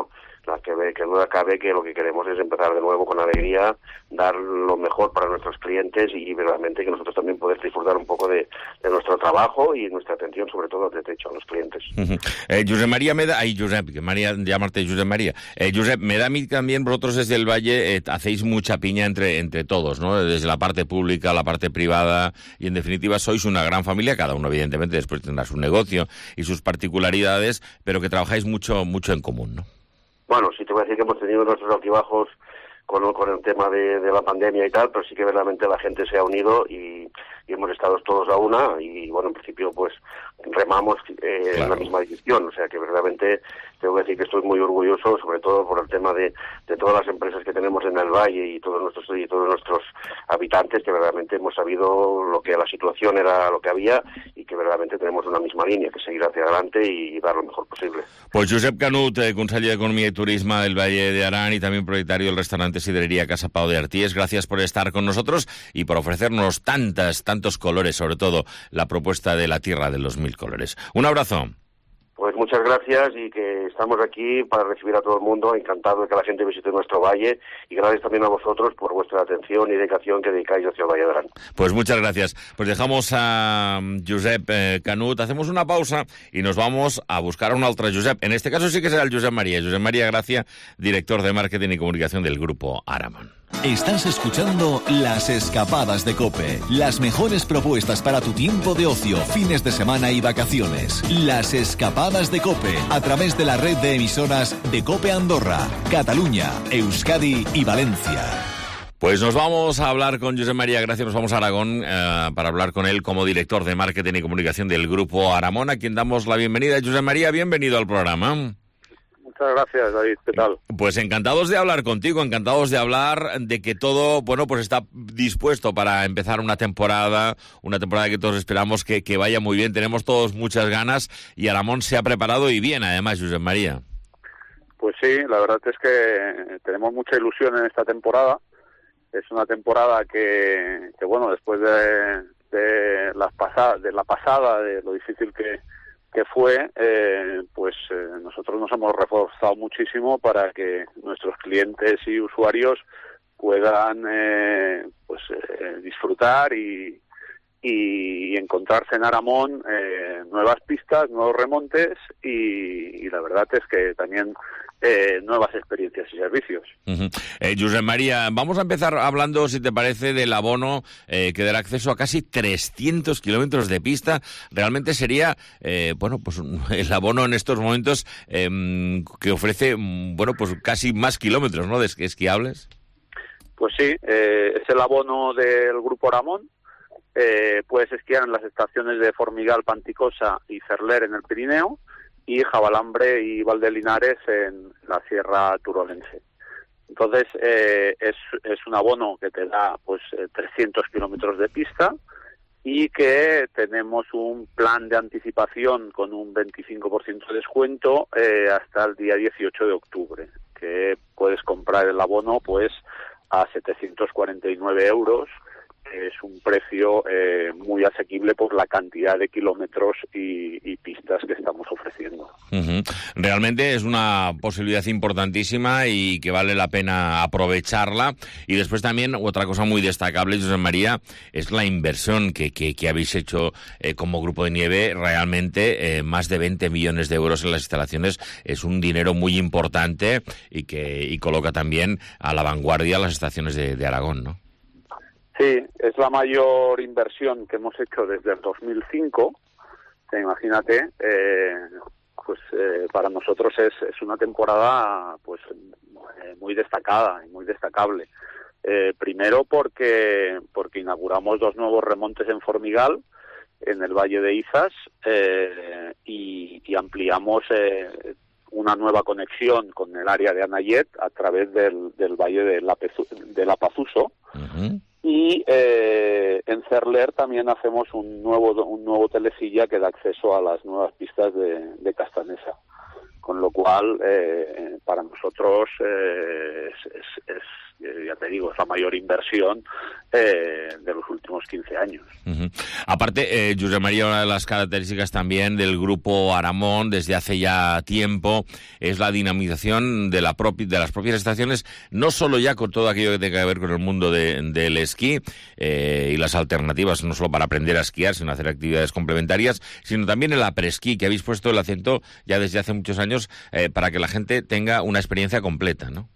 la que ve que duda cabe que lo que queremos es empezar de nuevo con alegría, dar lo mejor para nuestros clientes y realmente que nosotros también poder disfrutar un poco de, de nuestro trabajo y nuestra atención, sobre todo de hecho a los clientes. Uh-huh. eh, Josep María me da, ay Josep, que María, llamarte Josep María. Eh, Josep, me da a mí también, vosotros desde el Valle eh, hacéis mucha piña entre, entre todos, ¿no? Desde la parte pública, la parte privada, y en definitiva sois una gran familia, cada uno evidentemente después tendrá su negocio y sus particularidades, pero que trabajáis mucho, mucho en común, ¿no? Bueno, sí te voy a decir que hemos tenido nuestros altibajos con, con el tema de, de la pandemia y tal, pero sí que verdaderamente la gente se ha unido y, y hemos estado todos a una y, bueno, en principio, pues, remamos eh, claro. en la misma dirección. O sea, que verdaderamente tengo que decir que estoy muy orgulloso, sobre todo por el tema de, de todas las empresas que tenemos en el Valle y todos nuestros y todos nuestros habitantes, que verdaderamente hemos sabido lo que la situación era lo que había y que verdaderamente tenemos una misma línea, que seguir hacia adelante y dar lo mejor posible. Pues Josep Canut, eh, conseller d'Economia i Turisme del Valle de Arán y también propietario del restaurante Sidrería Casa Pau de Arties, gracias por estar con nosotros y por ofrecernos tantas, tantos colores, sobre todo la propuesta de la Tierra de los Mil Colores. Un abrazo. Pues muchas gracias y que estamos aquí para recibir a todo el mundo, encantado de que la gente visite nuestro valle y gracias también a vosotros por vuestra atención y dedicación que dedicáis hacia el Valle de Arán. Pues muchas gracias. Pues dejamos a Josep eh, Canut, hacemos una pausa y nos vamos a buscar a un altre Josep. En este caso sí que será el Josep María. Josep María Gracia, director de Marketing y Comunicación del Grupo Aramón. Estás escuchando Las Escapadas de COPE, las mejores propuestas para tu tiempo de ocio, fines de semana y vacaciones. Las Escapadas de COPE, a través de la red de emisoras de COPE Andorra, Cataluña, Euskadi y Valencia. Pues nos vamos a hablar con Josep María Gracia, nos vamos a Aragón eh, para hablar con él como director de Marketing y Comunicación del Grupo Aramón, a quien damos la bienvenida. Josep María, bienvenido al programa. Muchas gracias, David. ¿Qué tal? Pues encantados de hablar contigo, encantados de hablar de que todo, bueno, pues está dispuesto para empezar una temporada, una temporada que todos esperamos que, que vaya muy bien. Tenemos todos muchas ganas y Aramón se ha preparado y bien, además, Josep María. Pues sí, la verdad es que tenemos mucha ilusión en esta temporada. Es una temporada que, que bueno, después de, de, las pasadas, de la pasada, de lo difícil que que fue, eh, pues eh, nosotros nos hemos reforzado muchísimo para que nuestros clientes y usuarios puedan eh, pues eh, disfrutar y, y encontrarse en Aramón eh, nuevas pistas, nuevos remontes y, y la verdad es que también eh, nuevas experiencias y servicios. Uh-huh. Eh, Josep María, vamos a empezar hablando, si te parece, del abono eh, que dará acceso a casi trescientos kilómetros de pista. Realmente sería, eh, bueno, pues el abono en estos momentos eh, que ofrece, bueno, pues casi más kilómetros, ¿no?, de esquiables. Pues sí, eh, es el abono del Grupo Aramón. Eh, puedes esquiar en las estaciones de Formigal, Panticosa y Cerler en el Pirineo y Jabalambre y Valdelinares en la Sierra Turolense. Entonces, eh, es, es un abono que te da pues trescientos kilómetros de pista y que tenemos un plan de anticipación con un veinticinco por ciento de descuento eh, hasta el día dieciocho de octubre, que puedes comprar el abono pues a setecientos cuarenta y nueve euros. Es un precio eh, muy asequible por la cantidad de kilómetros y, y pistas que estamos ofreciendo. Uh-huh. Realmente es una posibilidad importantísima y que vale la pena aprovecharla. Y después también otra cosa muy destacable, Josep María, es la inversión que, que, que habéis hecho eh, como Grupo de Nieve. Realmente eh, más de veinte millones de euros en las instalaciones es un dinero muy importante y que y coloca también a la vanguardia las estaciones de, de Aragón, ¿no? Sí, es la mayor inversión que hemos hecho desde el dos mil cinco. Sí, imagínate, eh, pues eh, para nosotros es, es una temporada pues eh, muy destacada y muy destacable. Eh, primero porque porque inauguramos dos nuevos remontes en Formigal, en el Valle de Izas, eh, y, y ampliamos eh, una nueva conexión con el área de Anayet a través del, del Valle de, Lapezu, de Lapazuso. Uh-huh. Y eh, en Cerler también hacemos un nuevo un nuevo telesilla que da acceso a las nuevas pistas de, de Castanesa. Con lo cual, eh, para nosotros eh, es, es, es eh, ya te digo, es la mayor inversión eh, de los últimos quince años. Uh-huh. Aparte, eh, Josep María, una de las características también del grupo Aramón desde hace ya tiempo es la dinamización de, la propi- de las propias estaciones, no solo ya con todo aquello que tenga que ver con el mundo de, del esquí eh, y las alternativas, no solo para aprender a esquiar, sino hacer actividades complementarias, sino también el après-ski, que habéis puesto el acento ya desde hace muchos años eh, para que la gente tenga una experiencia completa, ¿no?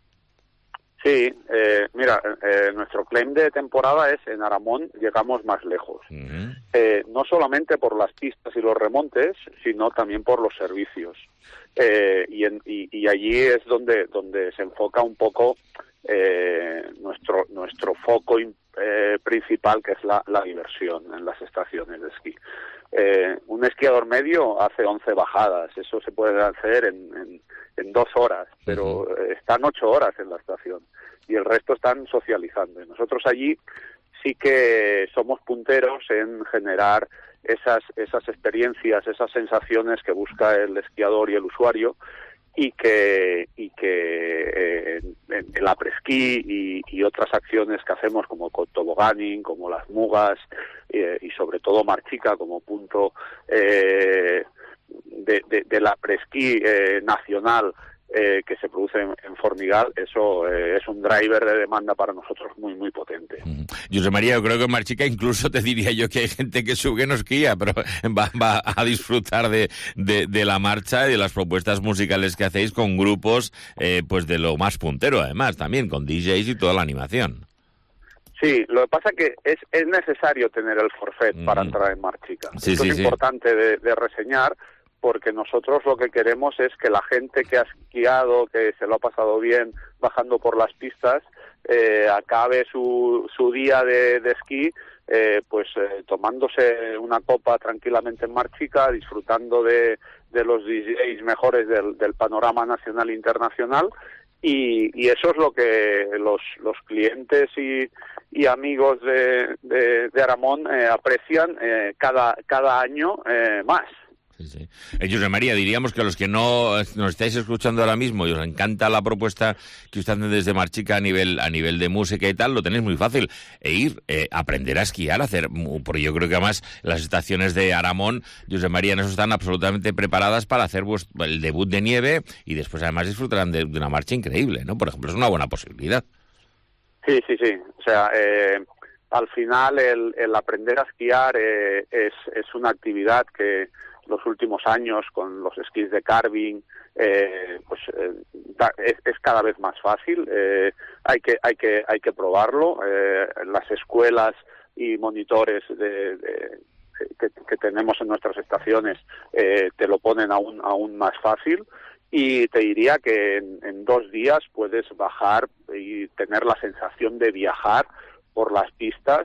Sí, eh, mira, eh, nuestro claim de temporada es en Aramón llegamos más lejos. Uh-huh. Eh, no solamente por las pistas y los remontes, sino también por los servicios. Eh, y, en, y, y allí es donde, donde se enfoca un poco eh, nuestro, nuestro foco eh, principal, que es la, la diversión en las estaciones de esquí. Eh, un esquiador medio hace once bajadas, eso se puede hacer en, en, en dos horas, pero uh-huh. están ocho horas en la estación y el resto están socializando. Y nosotros allí sí que somos punteros en generar esas, esas experiencias, esas sensaciones que busca el esquiador y el usuario, y que y que eh, en, el après-ski y, y otras acciones que hacemos como toboganing, como las mugas eh, y sobre todo Marchica como punto eh, de, de, del après-ski eh, nacional eh, que se produce en, en Formigal, eso eh, es un driver de demanda para nosotros muy, muy potente. Uh-huh. Josep María, yo creo que en Marchica incluso te diría yo que hay gente que sube no esquía, pero va, va a disfrutar de, de, de la marcha y de las propuestas musicales que hacéis con grupos eh, pues de lo más puntero, además, también con D Js y toda la animación. Sí, lo que pasa es que es, es necesario tener el forfait uh-huh. para entrar en Marchica. Sí, Esto sí, es sí. importante de, de reseñar, porque nosotros lo que queremos es que la gente que ha esquiado, que se lo ha pasado bien bajando por las pistas, eh, acabe su, su día de, de esquí eh, pues eh, tomándose una copa tranquilamente en Marchica, disfrutando de, de los D Js mejores del, del panorama nacional e internacional, y, y eso es lo que los, los clientes y, y amigos de, de, de Aramón eh, aprecian eh, cada, cada año eh, más. Sí, sí. Eh, Josep María, diríamos que a los que no nos estáis escuchando ahora mismo y os encanta la propuesta que usted hace desde Marchica a nivel a nivel de música y tal, lo tenéis muy fácil. E ir, eh, aprender a esquiar, hacer, porque yo creo que además las estaciones de Aramón, Josep María, en eso están absolutamente preparadas para hacer vuestro, el debut de nieve y después además disfrutarán de, de una marcha increíble, ¿no? Por ejemplo, es una buena posibilidad. Sí, sí, sí. O sea, eh, al final el, el aprender a esquiar eh, es, es una actividad que los últimos años con los esquís de carving eh, pues eh, da, es, es cada vez más fácil. Eh, hay que hay que hay que probarlo. Eh, las escuelas y monitores de, de, que, que tenemos en nuestras estaciones eh, te lo ponen aún aún más fácil, y te diría que en, en dos días puedes bajar y tener la sensación de viajar por las pistas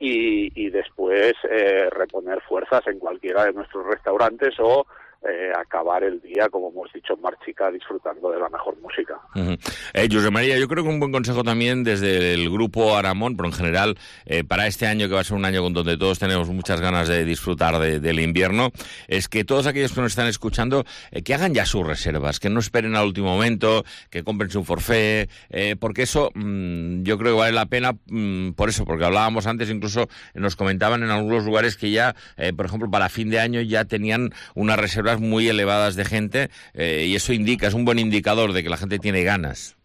y, y después eh, reponer fuerzas en cualquiera de nuestros restaurantes o eh, acabar el día, como hemos dicho, en Marchica, disfrutando de la mejor música. Uh-huh. Eh, Josep María, yo creo que un buen consejo también desde el grupo Aramón, pero en general eh, para este año, que va a ser un año donde todos tenemos muchas ganas de disfrutar de, del invierno, es que todos aquellos que nos están escuchando, eh, que hagan ya sus reservas, que no esperen al último momento, que compren su forfait, eh, porque eso mmm, yo creo que vale la pena, mmm, por eso, porque hablábamos antes, incluso nos comentaban en algunos lugares que ya, eh, por ejemplo, para fin de año ya tenían unas reservas muy elevadas de gente, eh, y eso indica, es un buen indicador de que la gente tiene ganas.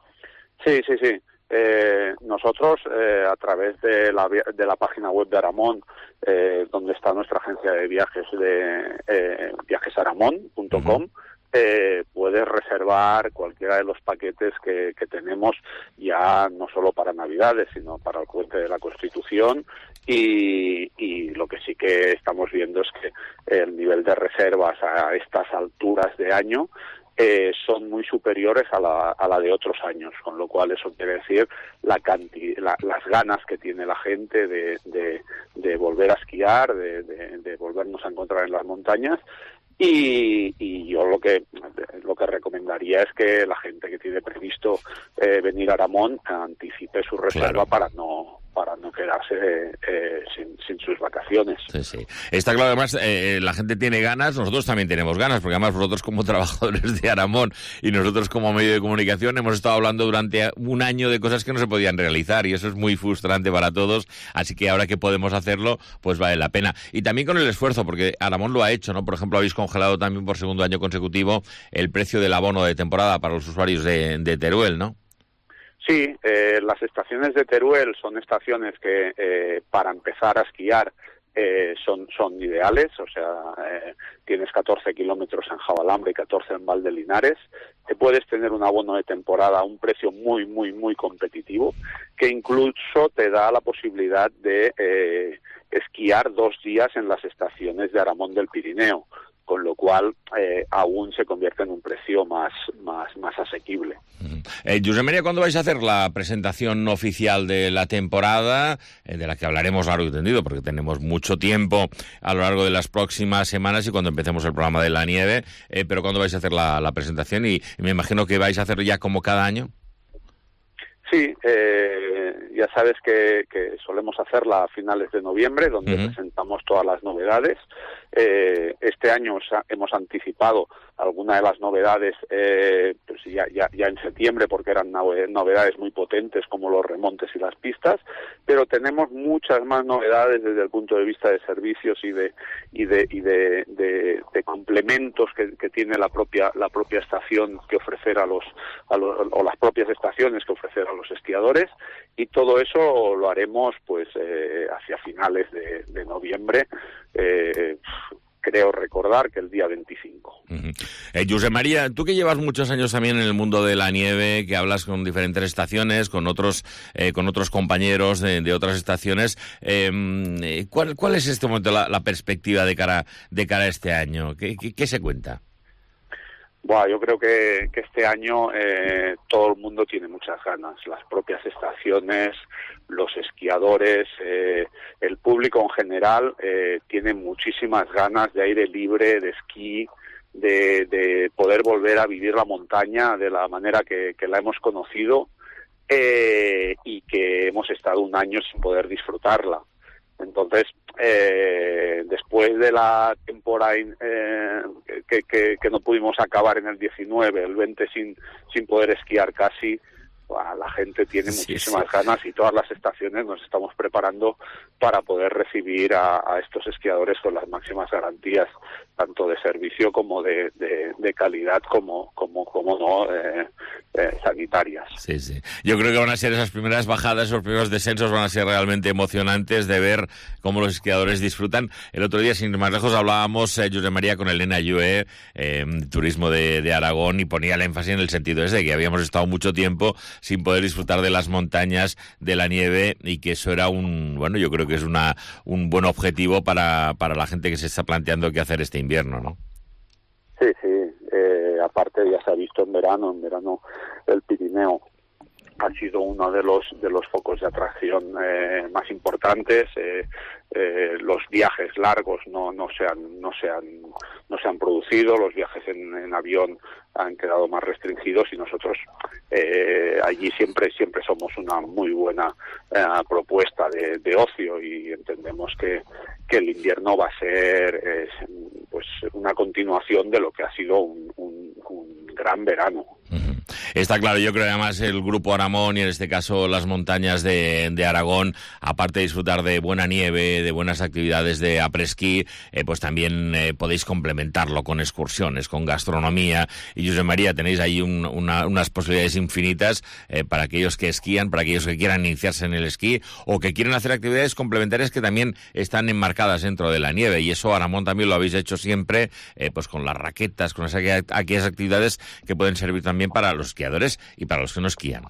Sí, sí, sí. Eh, nosotros, eh, a través de la, de la página web de Aramón, eh, donde está nuestra agencia de viajes de eh, viajes aramón punto com, uh-huh. eh, puedes reservar cualquiera de los paquetes que, que tenemos ya no solo para Navidades, sino para el Puente de la Constitución. Y, y lo que sí que estamos viendo es que el nivel de reservas a estas alturas de año eh, son muy superiores a la, a la de otros años, con lo cual eso quiere decir la canti- la, las ganas que tiene la gente de, de, de volver a esquiar, de, de, de volvernos a encontrar en las montañas. Y, y yo lo que lo que recomendaría es que la gente que tiene previsto eh, venir a Aramón anticipe su reserva, claro, para no para no quedarse eh, sin, sin sus vacaciones. Sí, sí. Está claro, además, eh, la gente tiene ganas, nosotros también tenemos ganas, porque además vosotros como trabajadores de Aramón y nosotros como medio de comunicación hemos estado hablando durante un año de cosas que no se podían realizar y eso es muy frustrante para todos, así que ahora que podemos hacerlo, pues vale la pena. Y también con el esfuerzo, porque Aramón lo ha hecho, ¿no? Por ejemplo, habéis congelado también por segundo año consecutivo el precio del abono de temporada para los usuarios de, de Teruel, ¿no? Sí, eh, las estaciones de Teruel son estaciones que eh, para empezar a esquiar eh, son, son ideales, o sea, eh, tienes catorce kilómetros en Javalambre y catorce en Valdelinares, te puedes tener un abono de temporada a un precio muy, muy, muy competitivo, que incluso te da la posibilidad de eh, esquiar dos días en las estaciones de Aramón del Pirineo, con lo cual eh, aún se convierte en un precio más, más, más asequible. Eh, Josep María, ¿cuándo vais a hacer la presentación oficial de la temporada, eh, de la que hablaremos largo y tendido, porque tenemos mucho tiempo a lo largo de las próximas semanas y cuando empecemos el programa de la nieve, eh, pero ¿cuándo vais a hacer la, la presentación? Y, y me imagino que vais a hacer ya como cada año. Sí, eh, ya sabes que, que solemos hacerla a finales de noviembre, donde uh-huh. presentamos todas las novedades. Eh, este año hemos anticipado algunas de las novedades eh, pues ya, ya, ya en septiembre, porque eran novedades muy potentes como los remontes y las pistas, pero tenemos muchas más novedades desde el punto de vista de servicios y de y de y de, de, de complementos que, que tiene la propia la propia estación que ofrecer a los, a los o las propias estaciones que ofrecer a los esquiadores, y todo eso lo haremos pues eh, hacia finales de, de noviembre. Eh, creo recordar que el día veinticinco. Uh-huh. Eh, Josep María, tú que llevas muchos años también en el mundo de la nieve, que hablas con diferentes estaciones, con otros eh, con otros compañeros de, de otras estaciones, eh, ¿cuál, ¿cuál es este momento la, la perspectiva de cara de cara a este año? ¿Qué, qué, qué se cuenta? Bueno, yo creo que, que este año eh, todo el mundo tiene muchas ganas, las propias estaciones, los esquiadores, eh, el público en general eh, tiene muchísimas ganas de aire libre, de esquí, de, de poder volver a vivir la montaña de la manera que, que la hemos conocido eh, y que hemos estado un año sin poder disfrutarla. Entonces, eh, después de la temporada eh, que, que, que no pudimos acabar en el diecinueve, el veinte sin, sin poder esquiar casi, bueno, la gente tiene sí, muchísimas sí. ganas y todas las estaciones nos estamos preparando para poder recibir a, a estos esquiadores con las máximas garantías, tanto de servicio como de, de, de calidad, como, como, como no, eh, eh, sanitarias. Sí, sí. Yo creo que van a ser esas primeras bajadas, esos primeros descensos van a ser realmente emocionantes de ver cómo los esquiadores disfrutan. El otro día, sin ir más lejos, hablábamos, eh, Josep María, con Elena Yue, eh, turismo de, de Aragón, y ponía el énfasis en el sentido ese, que habíamos estado mucho tiempo sin poder disfrutar de las montañas, de la nieve, y que eso era un, bueno, yo creo que es una un buen objetivo para, para la gente que se está planteando qué hacer este invierno, ¿no? Sí, sí, eh, aparte ya se ha visto en verano, en verano el Pirineo ha sido uno de los de los focos de atracción eh, más importantes. Eh, eh, los viajes largos no no se han no se han no se han producido, los viajes en, en avión han quedado más restringidos, y nosotros eh, allí siempre siempre somos una muy buena eh, propuesta de, de ocio, y entendemos que que el invierno va a ser eh, pues una continuación de lo que ha sido un, un, un gran verano. Uh-huh. Está claro, yo creo que además el Grupo Aramón, y en este caso las montañas de, de Aragón, aparte de disfrutar de buena nieve, de buenas actividades de après-ski, eh, pues también eh, podéis complementarlo con excursiones, con gastronomía. Y Josep María, tenéis ahí un, una, unas posibilidades infinitas eh, para aquellos que esquían, para aquellos que quieran iniciarse en el esquí o que quieren hacer actividades complementarias que también están enmarcadas dentro de la nieve. Y eso Aramón también lo habéis hecho siempre, eh, pues con las raquetas, con esas, aquellas actividades que pueden servir también para los esquiadores y para los que no esquían.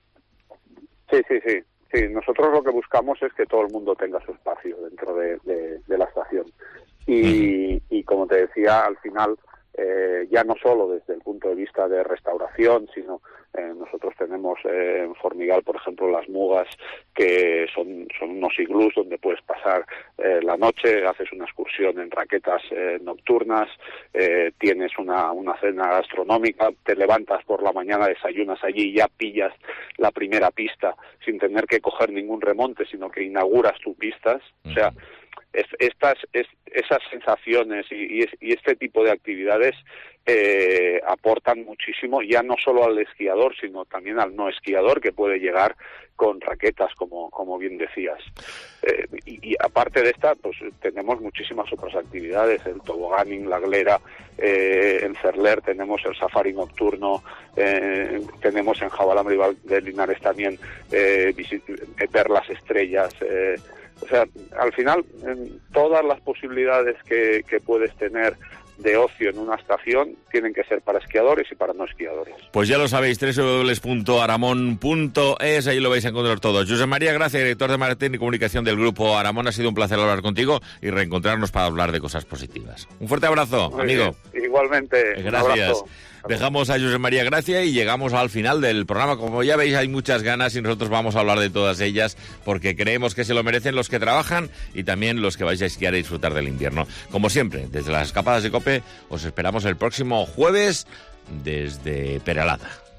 Sí, sí, sí. Sí, nosotros lo que buscamos es que todo el mundo tenga su espacio dentro de, de, de la estación. Y, uh-huh. y como te decía, al final, eh, ya no solo desde el punto de vista de restauración, sino eh, nosotros tenemos eh, en Formigal, por ejemplo, las Mugas, que son, son unos iglús donde puedes pasar eh, la noche, haces una excursión en raquetas eh, nocturnas, eh, tienes una, una cena gastronómica, te levantas por la mañana, desayunas allí y ya pillas la primera pista sin tener que coger ningún remonte, sino que inauguras tus pistas. O sea, es, estas es, esas sensaciones y, y, y este tipo de actividades eh, aportan muchísimo, ya no solo al esquiador, sino también al no esquiador, que puede llegar con raquetas, como, como bien decías. Eh, y, y aparte de esta, pues tenemos muchísimas otras actividades, el toboganing, la glera, eh, en Cerler tenemos el safari nocturno, eh, tenemos en Jabalambre de Linares también eh, visit, eh, ver las estrellas, eh, o sea, al final, en todas las posibilidades que, que puedes tener de ocio en una estación tienen que ser para esquiadores y para no esquiadores. Pues ya lo sabéis, doble u doble u doble u punto aramón punto es, ahí lo vais a encontrar todo. Josep María Gracia, director de marketing y comunicación del Grupo Aramón, ha sido un placer hablar contigo y reencontrarnos para hablar de cosas positivas. Un fuerte abrazo, Muy amigo. Bien. Igualmente. Gracias. Dejamos a Josep María Gracia y llegamos al final del programa. Como ya veis, hay muchas ganas y nosotros vamos a hablar de todas ellas porque creemos que se lo merecen los que trabajan y también los que vais a esquiar y disfrutar del invierno. Como siempre, desde las escapadas de COPE, os esperamos el próximo jueves desde Peralada.